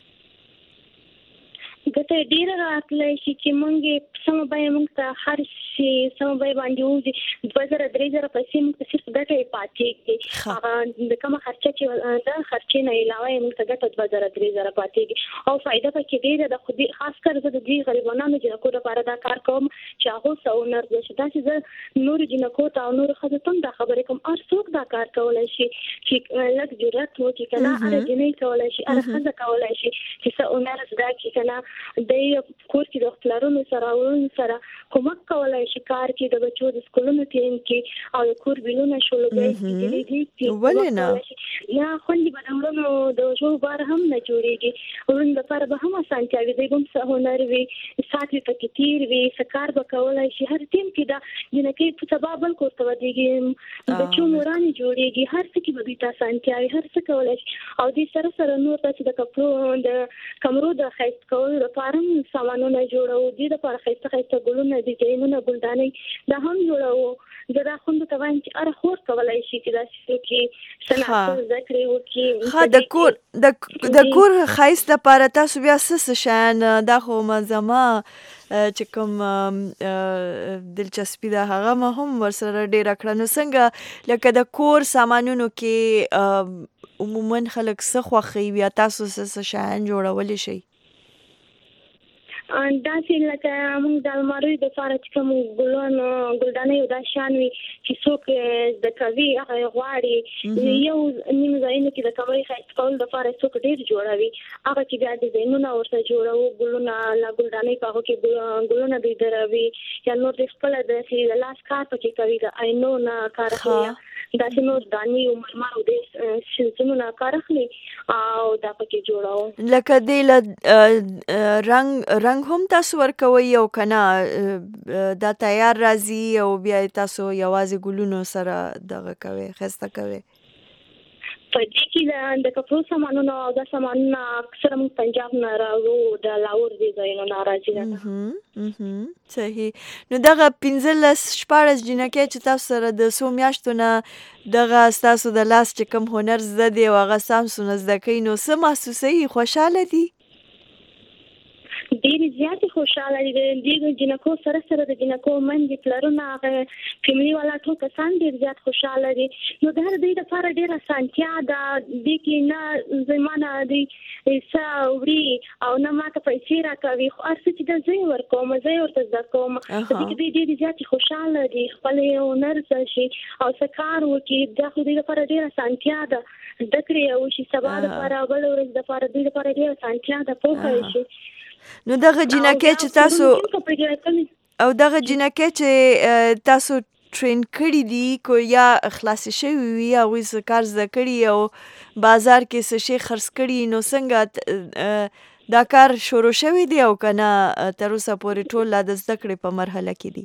ګټه ډیره راتلی شي چې موږ سمه بیه موږ ته هر شي سمه بیه باندې وځي دوه زره درې زره پیسې موږ ته صرف ګټه یې پاتې کېږي هغه د کومه خرچه چې ده خرچې نه علاوه یې موږ ته ګټه دوه زره درې زره پاتې کېږي او فایده پکې ډېره ده خو دې خاص کر زه د دې غریبانو جنکو لپاره دا کار کوم چې هغو څه هنر زده شي داسې زه نورو جنکو ته او نورو ښځو ته هم دا خبرې کوم هر څوک دا کار کولی شي چې لږ جرأت وکړي که نه هره جنۍ کولی شي هره ښځه کولی شي چې څه هنر زده کړي که نه د کور کې د خپلارونو سره ورونو سره کومک کولای شي کار کې د بچو د سکولونو ټیم کې او د کور بیلونه شو لګي ولې نه یا خوندې به د ورونو د ژوو بار هم نه جوړېږي ورونو لپاره به هم اسانتیا وي دوی به هم څه هنر وي ساعت وي پکې تیر وي څه کار به کولی شي هر ټیم کې دا جنکۍ په سبا بل کور ته ودرېږي بچو مورانې جوړېږي هر څه کې به دوی ته اسانتیا وي هر څه کولی شي او دې سره سره نور داسې د کپړو د کمرو د ښایست کولو لپاره هم سامانونه جوړوو دې دپاره ښایسته ښایسته ګلونه ډیزاینونه ګلدانۍ دا هم جوړوو زه دا خوندو ته وایم چې هره خور کولی شي چې داسې وکړي صنعت زده کړې وکړي ښه د کور د کور ښایست لپاره تاسو بیا څه څه شیان دا خو منظمه چې کوم دلچسپي ده هغه ما هم ورسره ډېره کړه نو څنګه لکه د کور سامانونو کې عموما خلک څه خوښوي بیا تاسو څه څه شیان جوړولی شئ داسې لکه موږ د المارۍ دپاره چې کوم ګلونه ګلدانۍ او دا شیان وي چې څوک زده کوي هغه یې غواړي یو نیم ځایونو کې د کمرې ښایسته کولو دپاره څوک ډېر جوړوي هغه چې بیا ډیزاینونه ورته جوړوو ګلونه له ګلدانۍ په هغو کې ګلونه دوی دروي یا نور دوی خپله د لاس کار پکې کوي د آینو نه کار اخلي داسې نور دانې او مرمر او دې شیزونو نه کار اخلي او دا پکې جوړوو لکه دې له رنګ رنګ هم تاسو ورکوئ او که نه دا تیار راځي او بیا تاسو یوازې ګلونو سره دغه کوئ ښایسته کوئ په دې کې د کپړو سامانونه او دا سامانونه اکثره موږ پنجاب نه راوړو د لاهور دې ځایونو نه راځي. صحیح. نو دغه پنځلس شپاړس جینکۍ چې تاسو سره د څو میاشتو نه دغه ستاسو د لاس چې کوم هنر زده دی او هغه ستاسو نه زده کوي نو څه محسوسوي؟ خوشحاله دي؟ ډېرې زیاتې خوشحاله دي. د دې جینکو سره سره د جینکو میندې پلرونه هغه فیملي والا ټول کسان ډېر زیات خوشحاله دي. نو د هر دوی لپاره ډېره اسانتیا ده. دې کې نه زما نه دوی څه وړي او نه ماته پیسې راکوي خو هر څه چې ده زه یې ورکوم زه یې ورته زده کوم. په دې کې دوی ډېرې زیاتې خوشحاله دي خپل هنر زده شي او څه کار وکړي. دا خو دوی لپاره ډېره اسانتیا ده. زده کړې یې وشي سبا دپاره او بله ورځ دپاره دوی لپاره ډېره اسانتیا ده پوهه یې شي. نو دغه جینکۍ چې تاسو او دغه جینکۍ چې تاسو ټرین کړي دي کو یا خلاصې شوي وي هغوی څه کار زده کړي او بازار کې څه شی خرڅ کړي نو څنګه دا کار شروع شوی دی او که نه تر اوسه پورې ټول لا د زده کړې په مرحله کې دي؟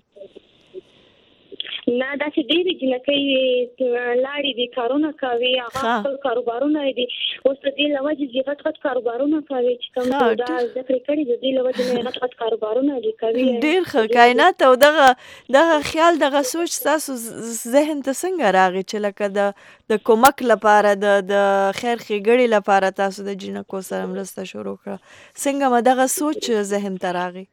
نه داسې ډېرې جینکۍ لاړې دي کارونه کوي هغه خپل کاروبارونه دي اوس د دې له وجې چې غټ غټ کاروبارونه کوي چې کوم دا زده کړې کړي د دې له وجې نه غټ غټ کاروبارونه دي کوي. ډېر ښه. کائنات او دغه دغه خیال دغه سوچ ستاسو ذهن ته څنګه راغی چې لکه د د کومک لپاره د د خیر ښېګړې لپاره تاسو د جینکو سره مرسته شروع کړه؟ څنګه مو دغه سوچ ذهن ته راغی؟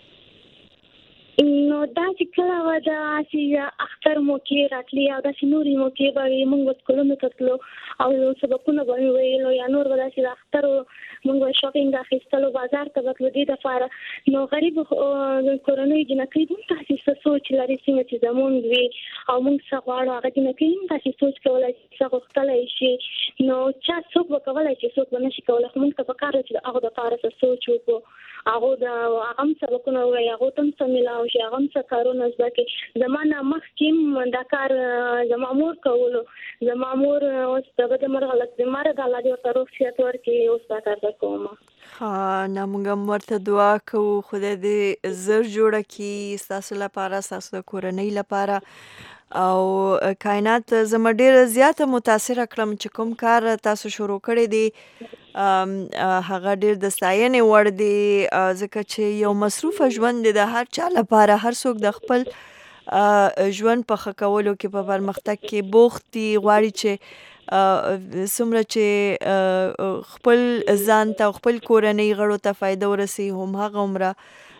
نو داسې کله وه داسې اختر موقع راتلې او داسې نورې موقع به وي موږ به سکولونو ته تلو او سبقونه به مې ویلو یا نور به داسې د اخترو موږ به شاپینګ اخیستلو بازار ته به تلو دې دپاره. نو غریب کورنیو جینکۍ هم داسې څه سوچ لري څنګه چې زمونږ وي او موږ څه غواړو هغه جینکۍ هم داسې سوچ کولی چې څه غوښتلی شي. نو چا څوک به کولی چې څوک به نه شي کولی خو موږ ته پکار ده چې د هغو دپاره څه سوچ وکړو هغو د هغه هم سبقونه ووایي هغو ته هم څه میلاو شي هغه هم څه کارونه زده کړي. زما نه مخکې هم دا کار زما مور کولو. زما مور اوس دغه د مرغه لک بیماره ده الله دې ورته روغ صحت ورکړي اوس دا کار زه کوم. ښه. نه موږ هم ورته دعا کوو خدای دې زر جوړه کړي ستاسو لپاره ستاسو د کورنۍ لپاره او کائنات زما ډېره زیاته متاثره کړم چې کوم کار تاسو شروع کړی دی هغه ډېر د ستاینې وړ دی ځکه چې یو مصروفه ژوند دی د هر چا لپاره. هر څوک د خپل ژوند په ښه کولو کې په پرمختګ کې بوخت دي غواړي چې څومره چې خپل ځان ته او خپل کورنۍ غړو ته فایده ورسوي هم هغه عمره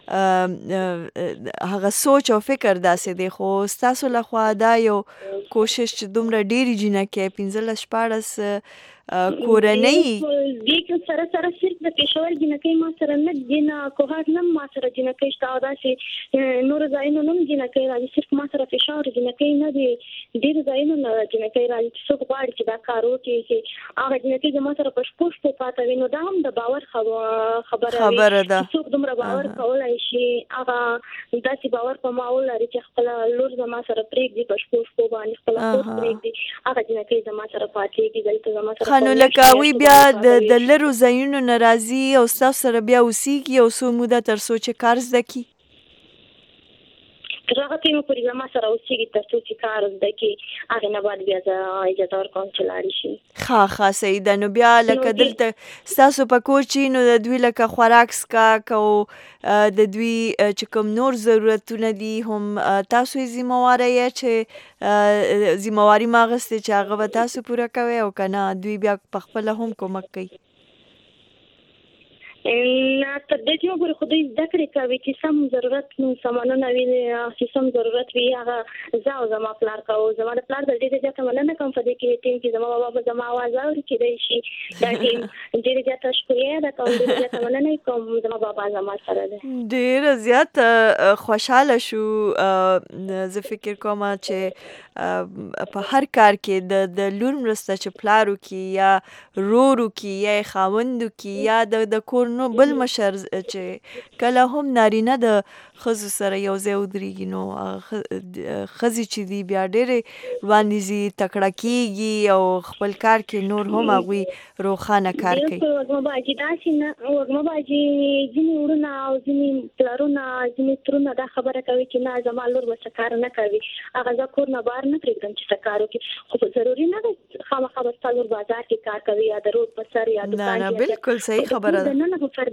هغه سوچ او فکر داسې دی. خو ستاسو لخوا دا یو کوشش چې دومره ډېرې جینکۍ پنځلس شپاړس کورنۍ دې کې سره سره صرف د پېښور جینکۍ ما سره نه دي نه کوهاټ نه ما سره جینکۍ شته او داسې نورو ځایونو نه هم جینکۍ راځي صرف ما سره پېښور جینکۍ نه دي ډېرو ځایونو نه جینکۍ راځي چې څوک غواړي چې دا کار وکړي چې هغه جینکۍ زما سره په شپو شپو پاته وي نو دا هم د باور خبره وي چې څوک دومره باور کولی شي هغه داسې باور په ما ولري چې خپله لور زما سره پرېږدي په شپو شپو باندې خپله کور پرېږدي هغه جینکۍ زما سره پاتېږي دلته زما سره نو لکه هغوی بیا د لرو ځایونو نه راځي او ستاسو سره بیا اوسېږي او څو موده تر څو چې کار زده کړي؟ تر هغه ټیمه پورې زما سره اوسېږي تر څو چې کار زده کړي هغې نه بعد بیا زه اجازه ورکوم چې لاړې شي. ښه ښه صحیح ده. نو بیا لکه دلته ستاسو په کور چې نو د دوی لکه خوراک څښاک او د دوی چې کوم نور ضرورتونه دي هم تاسو یې ذمهواره یې چې ذمهواري مو اخیستې چې هغه به تاسو پوره کوئ او که نه دوی بیا پخپله هم کومک کوي؟ نه تر دې چې موږ خو دې زده کړې کوي چې سم ضرورت نو سامانونه وي چې سم ضرورت وي هغه زه او زما پلار کوو زما د پلار د ډېرې زیاته مننه کوم په دې کې ټیم کې زما بابا زما اواز اوري کېدای شي دا ټیم ډېرې زیاته شکریه ده کوم ډېرې زیاته مننه کوم زما بابا زما سره ده ډېره زیاته خوشحاله شو زه فکر کوم چې په هر کار کې د د لور مرسته چې پلارو کې یا رورو کې یا خاوندو کې یا د د کور نو بل مشر چې کله هم نارینه د ښځو سره یو ځای ودرېږي نو ښځې چې دي بیا ډېرې وړاندې ځي تکړه کېږي او خپل کار کې نور هم هغوی روښانه کار کوي. وږمه باجي داسې نه وږمه باجي ځینې وروڼه او ځینې پلارونه ځینې ترونه دا خبره کوي چې نه زما لور به څه کار نه کوي هغه زه کور نه بهر نه پرېږدم چې څه کار وکړي خو ضروري نه ده خامخا به ستا لور بازار کې کار کوي یا د روډ په سر یا نه نه بالکل صحیح خبره ده.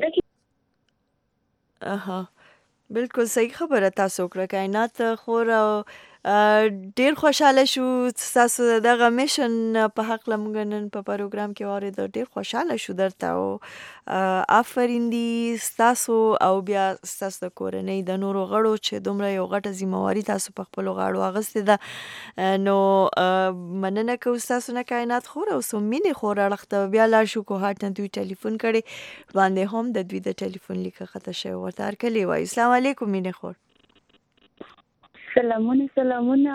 اها بالکل صحیح خبره تاسو وکړه کائنات خور او ډیر خوشاله شو تاسو دغه میشن په حق لمږ نن په پروګرام کې اورېدو ډیر خوشاله شو درته او آفرین دي تاسو او بیا تاسو د کورنۍ د نورو غړو چې دومره یو غټه ذمہواري تاسو په خپل غاړو اغستې ده نو مننه کوم تاسو نه کائنات خور او سومینه خور اړخته بیا لا شو کو هات نه دوی ټلیفون کړي باندې هم د دوی د ټلیفون لیکه خطا شوی ورته هر کلی وای السلام علیکم مینه خور سلامونه سلامونه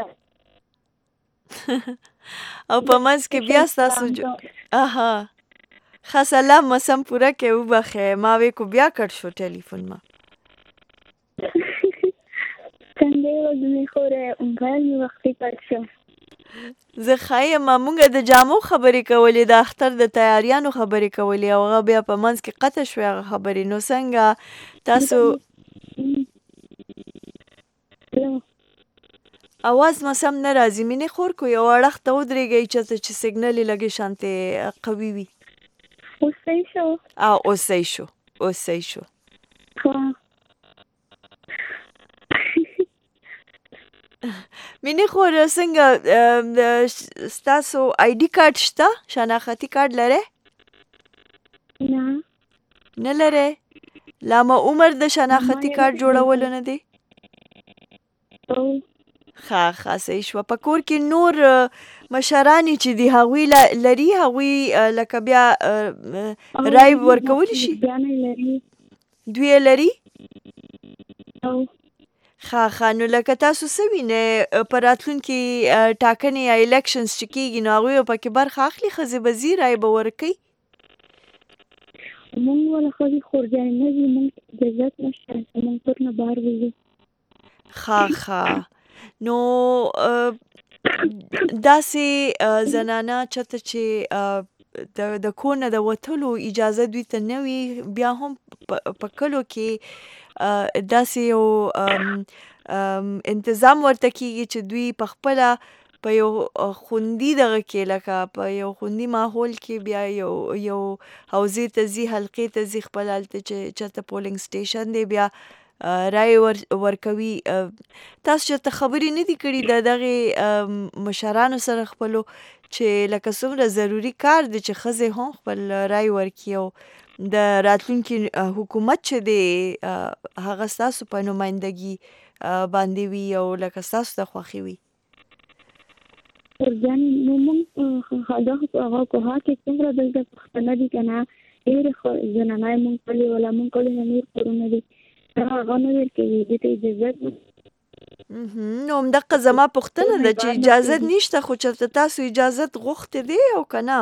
او په منځ کې بیا ستاسو اها ښه سلام مو سم پوره کې وبخې ما وې کو بیا کټ شو ټلیفون ما څنګه وګورې خوره اونګال می وختي کټ شو زه خای ما مونږ د جامو خبرې کولې د اختر د تیاریانو خبرې کولې او هغه بیا په منځ کې قطع شو هغه خبرې نو څنګه تاسو اواز ما سم نه راځي مینه خور کو یو اړخ ته ودرېږئ چې چې سیګنل لګي شانته قوي وي اوسې شو ا اوسې شو اوسې شو مینه خور څنګه ستاسو آی ډي کارت شته شناختی کارت لره نه نه لره لا ما عمر د شناختی کارت جوړول نه دی ښه ښه صحیح شوه په کور کې نور مشرانی چې دي هغوی لري هغوی لکه بیا رای ورکولی شي دوی یې لري ښه ښه نو لکه تاسو څه وینئ په راتلونکي ټاکنې یا الیکشنز چې کېږي نو هغوی به پکې برخه اخلي ښځې به ځي رای به ورکوي مونږ والا ښځې خورجانې نه ځي مونږ اجازت نشته چې مونږ کور نه بهر وځو ښه ښه نو داسې زنانه چېرته چې د کور نه د وتلو اجازه دوی ته نه وي بیا هم په کلو کې داسې یو انتظام ورته کېږي چې دوی په خپله په یو خوندي دغه کې لکه په یو خوندي ماحول کې بیا یو یو حوزې ته ځي حلقې ته ځي خپل هلته چې چېرته پولینګ سټیشن دی بیا رای ورکوي تاسو چېرته خبرې نه دي کړي د دغې مشرانو سره خپلو چې لکه څومره ضروري کار دی چې ښځې هم خپل رای ورکړي او د راتلونکي حکومت چې دی هغه ستاسو په نمایندګي باندې وي او لکه ستاسو ته خوښې وي ورجانې نو موږ هغه کوهه کې څومره دلته پښتانه دي که نه ډېرې زنانه یې موږ کړلې ولا موږ کړلې نه نور کورونه دي هغه نه ورکوي دې ته اجازت نو همدغه زما پوښتنه ده چې اجازت نشته خو چېرته تاسو اجازت غوښتې دی او که نه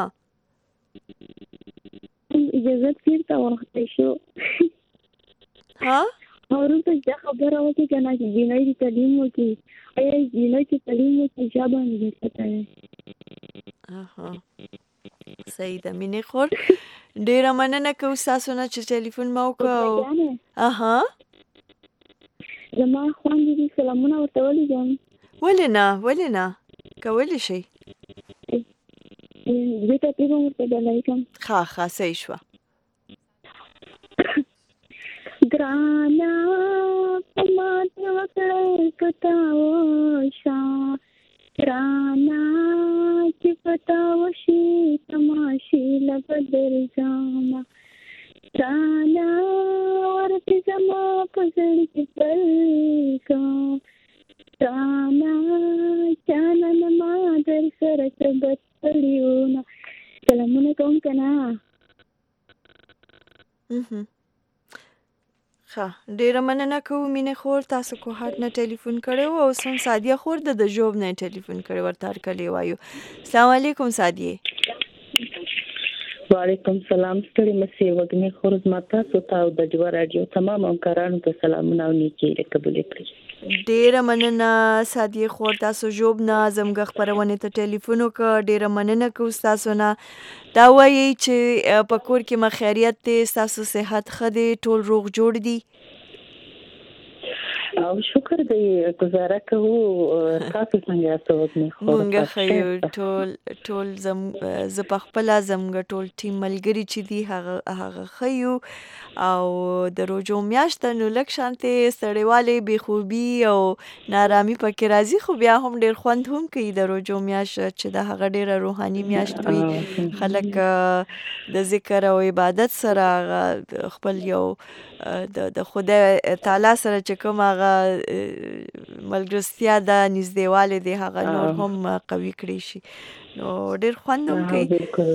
اجازت چېرته واخیستی شو ها وروسته دا خبره وکړي که نه چې جینۍ دې تعلیم وکړي ایا جینۍ چې تعلیم وکړي چا باندې دې پته دی صحیح ده مینې خور ډېره مننه کوو ستاسو نه چې ټلیفون ما وکړه اها زما خویندې دي سلامونه ورته ولیږم ولې نه ولې نه کولی شئ دوی ته ترې به ورته ډالۍ کړم ښه ښه صحیح شوه ګرانه په ما دې وکړی که تا وشه ګرانه چې په تا وشي تماشې له به درځمه ګرانه سره څنګه تړیونه سلامونه کوم کنه. ښه ډیره مننه کوو مینه خور تاسو کو هات نه ټلیفون کړو او سم سادیه خور د د جوب نه ټلیفون کړو ورته کلی وایو. السلام علیکم سادیه. وعلیکم سلام ستړي مسیح وګنی خور زما تاسو ته او د ډیو رادیو تمام همکارانو ته سلامونه او نیکی قبول کړئ. ډیره مننه سادیه خور تاسو جوب نه زموږ خبرونه ته ټلیفون وکړ. ډیره مننه کوم تاسو نه. دا وایي چې په کور کې مخیریت دی تاسو صحت خدي ټول روغ جوړ دي او شکر دی گزاره کوو تاسو څنګه یاست وګنی خور. مونږ خیو ټول ټول زم ز په خپل زموږ ټول ټیم ملګری چې دی هغه هغه خیو او د روزو میاشت نو لک شانته سړیواله بی خوبي او نارامي پکې راځي خو بیا هم ډیر خوند هم کوي د روزو میاشت چې د هغه ډیره روحاني میاشت وي. خلک د ذکر او عبادت سره خپل یو د د خدای تعالی سره چې کوم هغه ملګرتیا د نږدېواله دی هغه نور هم قوي کړی شي نو ډیر خوند هم کوي.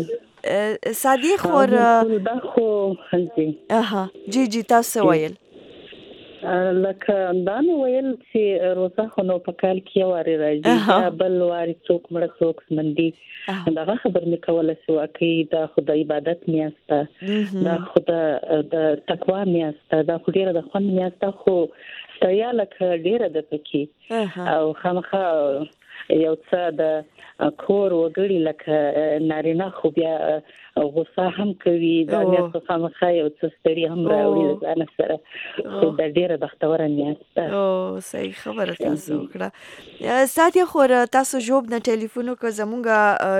سادی خور دا خو هلته اها جی جی تاسو ویل لکه دا نو ویل چې روزه خو نو په کال کې واره راځي بل واره څوک مړ څوک مندي دا خبر مې کوله چې واقعي دا خدای عبادت میاسته دا خدای د تقوا میاسته دا خو ډیره د خوان میاسته خو ستړیا لکه ډیره د پکې او خامخا یو څه د کور وګړي لکه نارینه خو بیا غوسه هم کوي دا میاسته خامخا یو څه ستړي هم راوړي ځان سره خو د ډیره بختوره میاسته. او صحیح خبره تاسو وکړه. ساتي خو تاسو جوب نه ټلیفون وکړ زمونږه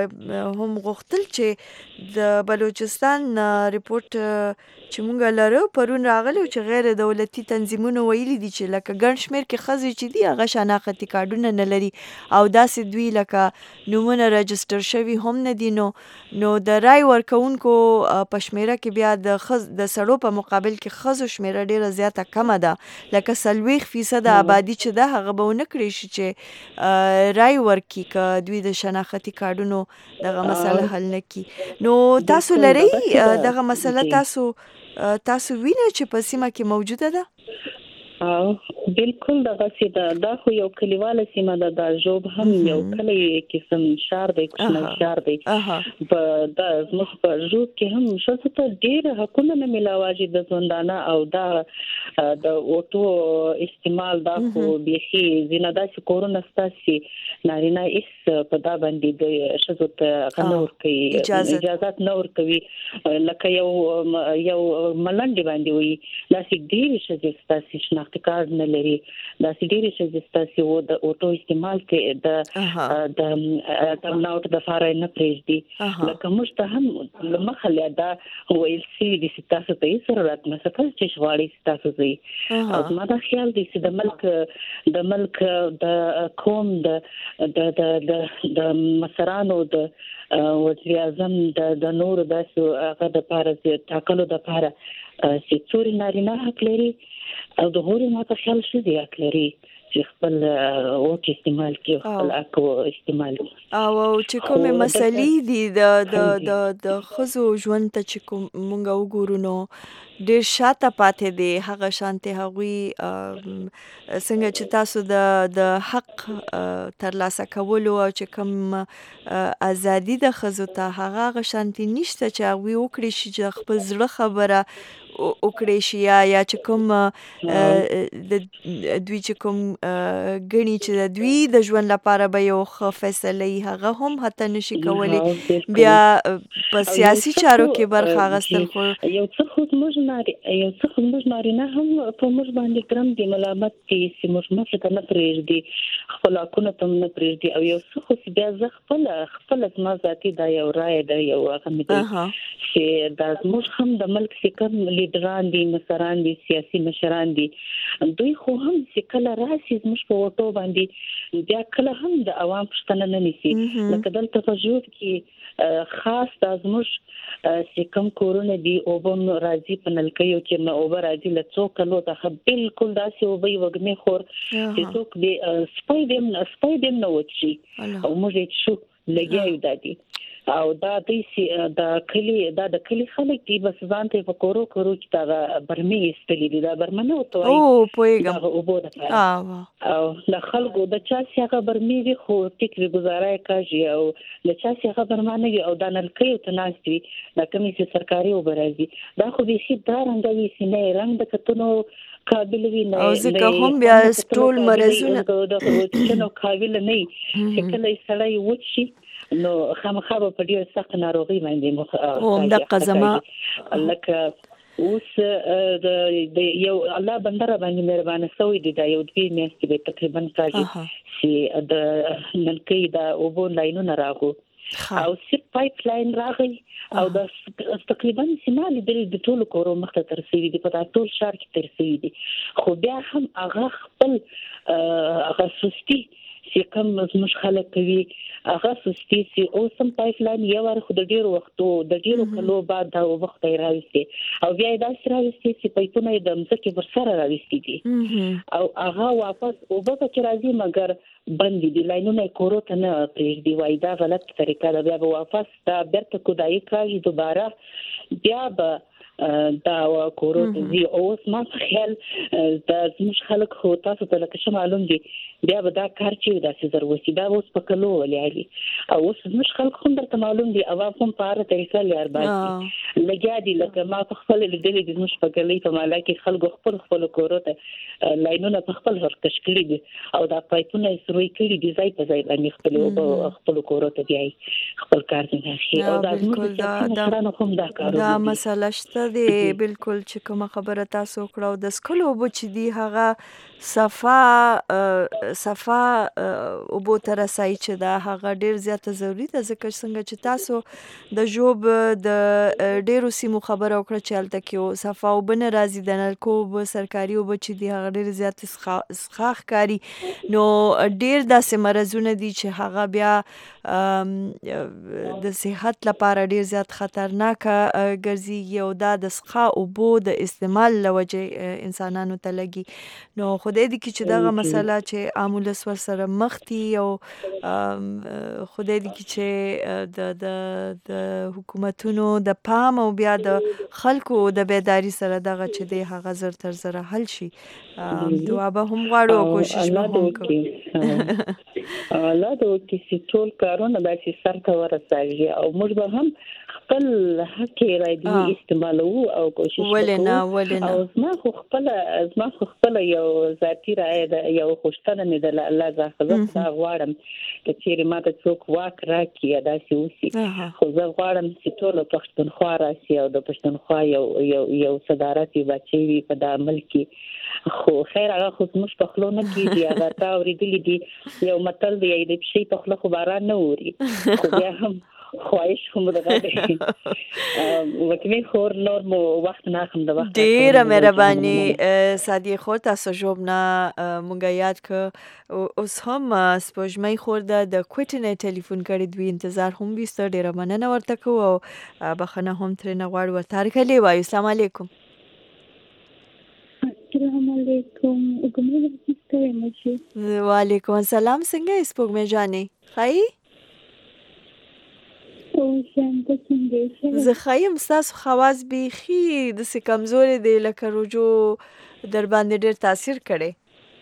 هم غوښتل چې د بلوچستان ریپورت چې مونږ لرو پرون راغلی چې غیر دولتي تنظیمونو ویلي دي چې لکه ګڼ شمېر کې ښځې چې دي هغه شناختي کارډونه نه لري او داسې دوی لکه نومونه رجسټر شوي هم نه دي نو نو د رای ورکوونکو په شمیره کې بیا د خز د سړو په مقابل کې ښځو شمیره ډیره زیاته کمه ده لکه څلوېښت فیصد آبادي چې ده هغه به ونه کړی شي چې رای ورکړي که دوی د شناختي کارډونو دغه مسله حل نه کړي. نو تاسو لرئ دغه مسله تاسو تاسو وینئ چې په سیمه کې موجوده ده؟ او بالکل دغه سیده دا خو یو کلیواله سیمه ده د جوب هم یو کلی قسم شهر دی کوچنی شهر دی په د زموږ په جوب کې هم شته ته ډیر حقونه نه ملاواجي د ژوندانه او دا د اوټو استعمال دا خو بيخي زیناده چې کورونه ستاسي نارینه اس په دا باندې د شته ته غنور کوي اجازه نور کوي لکه یو یو ملنډي باندې وي لاسي ډیر شته ستاسي کارډ نه لري دا سړي چې ستاسو و د اوټو استعمال کې د د ترناوټ د فارای نه پریږدي لکه موږ ته هم مخله دا ویل سي د ستاسو ته سره راتنه څه چې شواړي ستاسو زی او ما دا خیال دي چې د ملک د ملک د قوم د د د د مسرانو د وزیر اعظم د نور داسو هغه د پاره ټاکلو د پاره چې څوري نارینه حق لري او د هوري ماته خیال شي دی اکلري چې خپل اوټ استعمال کوي خپل اکو استعمال او چې کومه مسلې دي د د د د خزو ژوند ته چې مونږ وګورو نو ډیر شاته پاتې دي هغه شانته هغوی څنګه چې تاسو د د حق ترلاسه کولو او چې کوم ازادي د خزو ته هغه شانتي نشته چې هغوی وکړي شي چې خپل زړه خبره وکړي شي یا یا چې کوم د دوی چې کوم غني چې د دوی د ژوند لپاره به یو ښه فیصله هغه هم حتی نشي کولی بیا په سیاسي چارو کې برخه اخیستل خو یو څه خود موږ ناري یو څه خود موږ نارینه هم په موږ باندې ګرم دي ملامت دي چې موږ مخه ته نه پرېږدي خپل حقونه ته نه پرېږدي او یو څه خو بیا ځ خپل خپل ما ذاتي دا یو رائے دا یو هغه مې دي چې دا موږ هم د ملک سکم لیډران دي مشران دي سیاسي مشران دي دوی خو هم چې کله راشي موږ په وټو باندې بیا کله هم د عوام پښتنه نه نيسي لکه دلته په جوړ کې خاص د موږ چې کوم کورونه دي او بم راځي په نلکيو کې نو او راځي له څوک له ته بالکل داسې او به وګمه خور چې څوک دې سپای دې سپای دې نو وچی او موږ شو لګیاو دادي او دا د د کلی دا د کلی خلک دی بس ځان ته په کورو کورو چې دا برمي استلی دي دا برمنه او توای او پویګم او بوده او له خلکو د چا څنګه برمي وی خو ټیک گزارای کاږي او له چا څنګه برمانه او د نلکې او تناستي د کمیسي سرکاري او برازي دا خو به شي دا رنګوي سینې رنگ د کتونو قابل وی نه او ځکه هم بیا ټول مرزونه د وچنو قابل نه چې کله سړی وچی نو خامخا په ډیر سخت ناروغي باندې مخ او د قزما لکه اوس د یو الله بندره باندې مهربانه سوی دی دا یو دوی میاشتې به تقریبا کاږي چې د نلکې دا اوبو لاینونه راغو او سپ پایپ لاین راغی او د تقریبا سیمالي د ټولو کورو مخته ترسوي دي په ټول شهر کې ترسوي دي خو بیا هم هغه خپل هغه سستی چې کوم مش خلک کوي هغه سستی چې او سم پایپ لاین یو ور خو د ډیرو وختو د ډیرو کلو بعد دا وخت راوستي او بیا دا سره راوستي چې پایپونه د مځکې پر سره راوستي دي او هغه واپس او به چې راځي مګر بند دي لاینونه کورو ته نه پریږدي وای دا غلط طریقه ده بیا واپس دا برته کودای کوي دوباره بیا به دا کورو ته زی اوس ما خیال دا زموږ خلک خو تاسو ته لکه معلوم دي بیا به دا کار چې دا سزر وسی دا اوس په کلو ولې او اوس زموږ خلک هم درته معلوم دي او هم په اړه طریقه لري باندې لګیا دي لکه ما په خپل لیدلې د زموږ په ګلې په مالا کې خلک خپل خپل کورو ته لاینونه په خپل هر کشکلي دي او دا پایپونه سروي کړي دي ځای په ځای باندې خپل خپل کورو ته دی خپل کار نه شي او دا زموږ هم دا کار دا مسله شته دی بالکل چې کومه خبره تاسو کړو د سکلو بچ دی هغه صفا صفا او بو تر سای چې دا هغه ډیر زیاته ضروری ده ځکه څنګه چې تاسو د جوب د ډیرو سیمو خبره وکړه چې الته کې صفا او بن راځي د نلکوب سرکاري او بچ دی هغه ډیر زیات اسخاخ کاری نو ډیر داسې مرزونه دي چې هغه بیا د صحت لپاره ډیر زیات خطرناک ګرځي او دا د سخا او بو د استعمال لوجه انسانانو ته لګي نو خدای دې کې چې دغه مسله چې عامل سور سره مخ دي او خدای دې کې چې د د د حکومتونو د پام او بیا د خلکو د بیداری سره دغه چې دی هغه زر تر زر حل شي دعا به هم غواړو او کوشش به هم کوو الله دې وکړي ټول کارونه داسې سر ته ورسېږي او موږ به هم خپل حق راځي استعمالو او کوشش ولنا ولنا او زما خو خپل زما خو خپل یو ذاتی رائے ده یو خوشتنه مې د الله ځخه زه غواړم چې چیرې ماته څوک واک راکړي دا چې وسی خو زه غواړم چې ټول پښتونخوا راشي او د پښتونخوا یو یو یو صدارت بچي په د عمل کې خو خیر هغه خو موږ په خلو نه کیږي هغه تا ورېدلې دي یو متل دی د شي په خلو خو باران نه ووري خو بیا هم خواهش هم دغه دی وکمه خور نور مو وخت نه خم د وخت ډیره مهرباني سادي خو تاسو جوړنا مونږه یاد ک اوس هم سپوږمۍ خور د کوټنه ټلیفون کړی دوی انتظار هم وست ډیره مننه ورته کو او بخنه هم تر نه غواړ ورته کلی وای السلام علیکم السلام علیکم وګورئ چې مشه وعلیکم السلام څنګه سپوږمۍ جانې خای او څنګه څنګه زه خایم تاسو خواص بیخي د څه کمزوري دی لکه رجو در باندې ډیر تاثیر کړي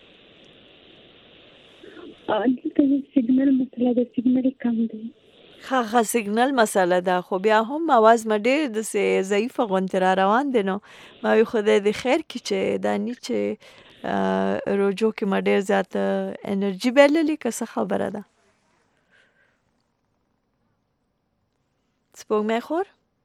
ان کې سیګنل مسله د سیګنل کم دی ها ها سیګنل مسله ده خو بیا هم आवाज مې ډیر د څه ضعیف غونتر روان دي نو ما یو خدای دې خیر کی چې دانی چې رجو کې ما ډیر زیات انرژي بللې که څه خبره ده سپوږمۍ خور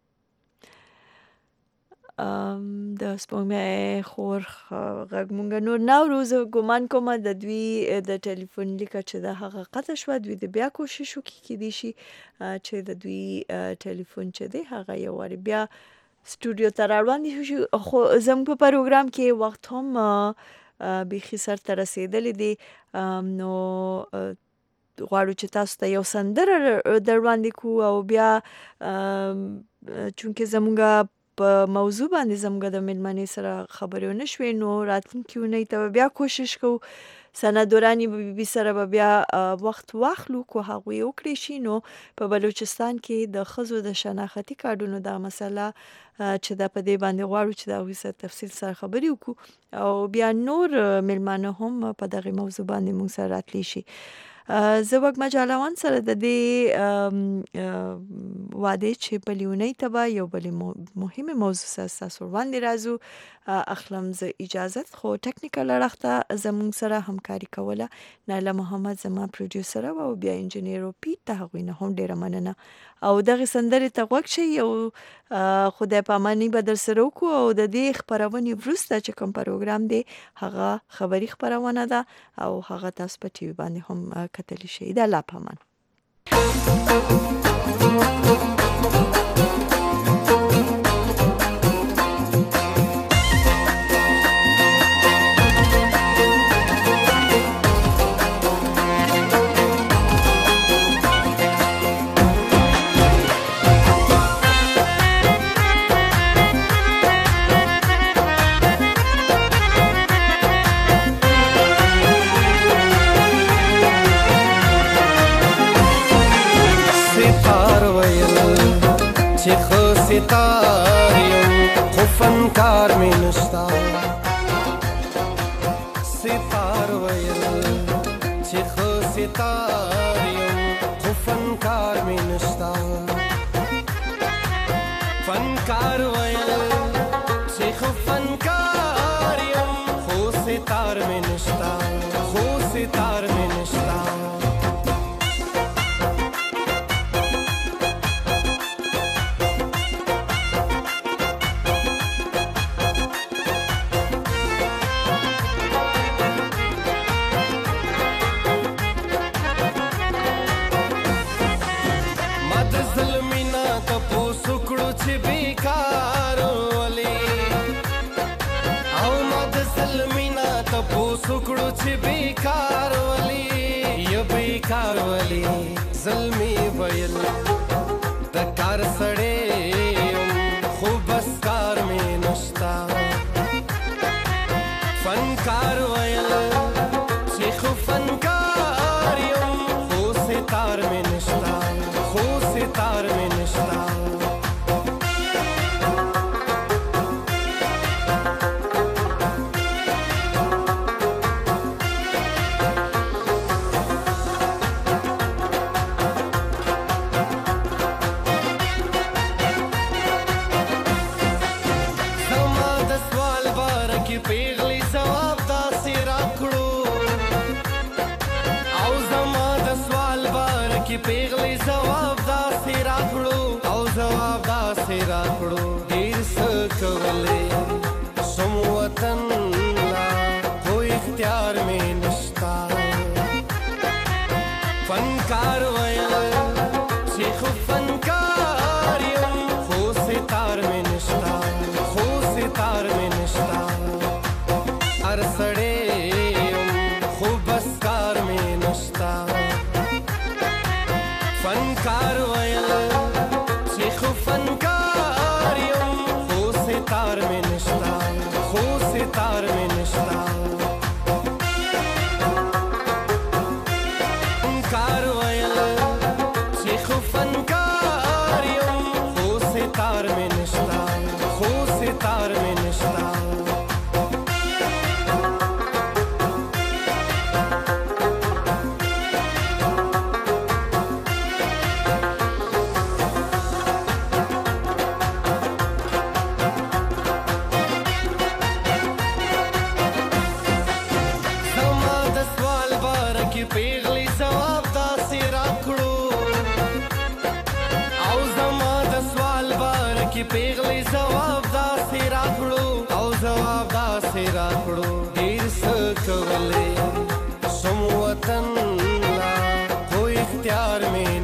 د سپوږمۍ خور غږ مونږ نور نوروز ګومان کوم د دوی د ټلیفون لیکه چې د هغه قطع شو دوی د بیا کوشش وکړي کې دي شي چې د دوی ټلیفون چې دی هغه یو وری بیا سټوډیو ته روان دي خو زموږ په پروګرام کې وخت هم بيخي سر ته رسیدلې دي نو غواړو چې تاسو ته یو سندره در وړاندې کوو او بیا چونکې زموږ په موضوع باندې زموږ د مېلمنې سره خبرې ونه شوې نو راتلونکي اونۍ ته بیا کوشش کوو سنا دورانی بی بی سره به بیا وخت واخلو کو هغوی وکړي شي. نو په بلوچستان کې د ښځو د شناختي کارډونو دا مسله چې دا په دې باندې غواړو چې د هغوی سره تفصیل سره خبرې وکړو او بیا نور میلمانه هم په دغه موضوع باندې موږ سره راتلی شي. زه وږمه جالوان سره د دې واده چې بلې اونۍ ته به یو بلې مهمه موضوع سره ستاسو وړاندې راځو اخلم زه اجازت. خو ټکنیکل اړخ زموږ سره همکاري کوله نایله محمد زما پروډیوسر او بیا انجینیر پیټ ته هغوی نه هم ډیره مننه. او دغه سندرې ته غوږ شئ او خدای پاماني به در سره وکړو. او د دې خپرونې وروسته چې کوم پروګرام دی هغه خبري خپرونه ده او هغه تاسو په ټي وي باندې هم کتلی شئ. د الله پامان. ستار یم خو فنکار می نشتا ستار ویل چې خو ستار یم خو فنکار می نشتا فنکار ویل چې خو فنکار یم خو ستار می نشتا خو ستار می نشتا سکړو چې بیکار ولی یا بیکار ولی ظلمی ویل د کار سړی خو بس کار می نشتا فنکار ویل چې خو فنکار یم خو ستار می نشتا خو ستار می نشتا پیغلی جواب دا سی راکړو او جواب دا سی راکړو ډیر څه کولې سم وطن لا خو اختیار می نشتا فنکار ویل چې خو فنکار یم خو ستار می نشتا خو ستار می نشتا هر سړی یم خو بس کار می نشتا فنکار ویل چې خو فنکار یم خو ستار می نشتا خو ستار می نشتا فنکار ویل چې خو فنکار یم خو ستار می نشتا خو ستار می نشتا پیغلی جواب دا سی راکړو او جواب دا سی راکړو ډیر څه کولې سم وطن لا خو اختیار می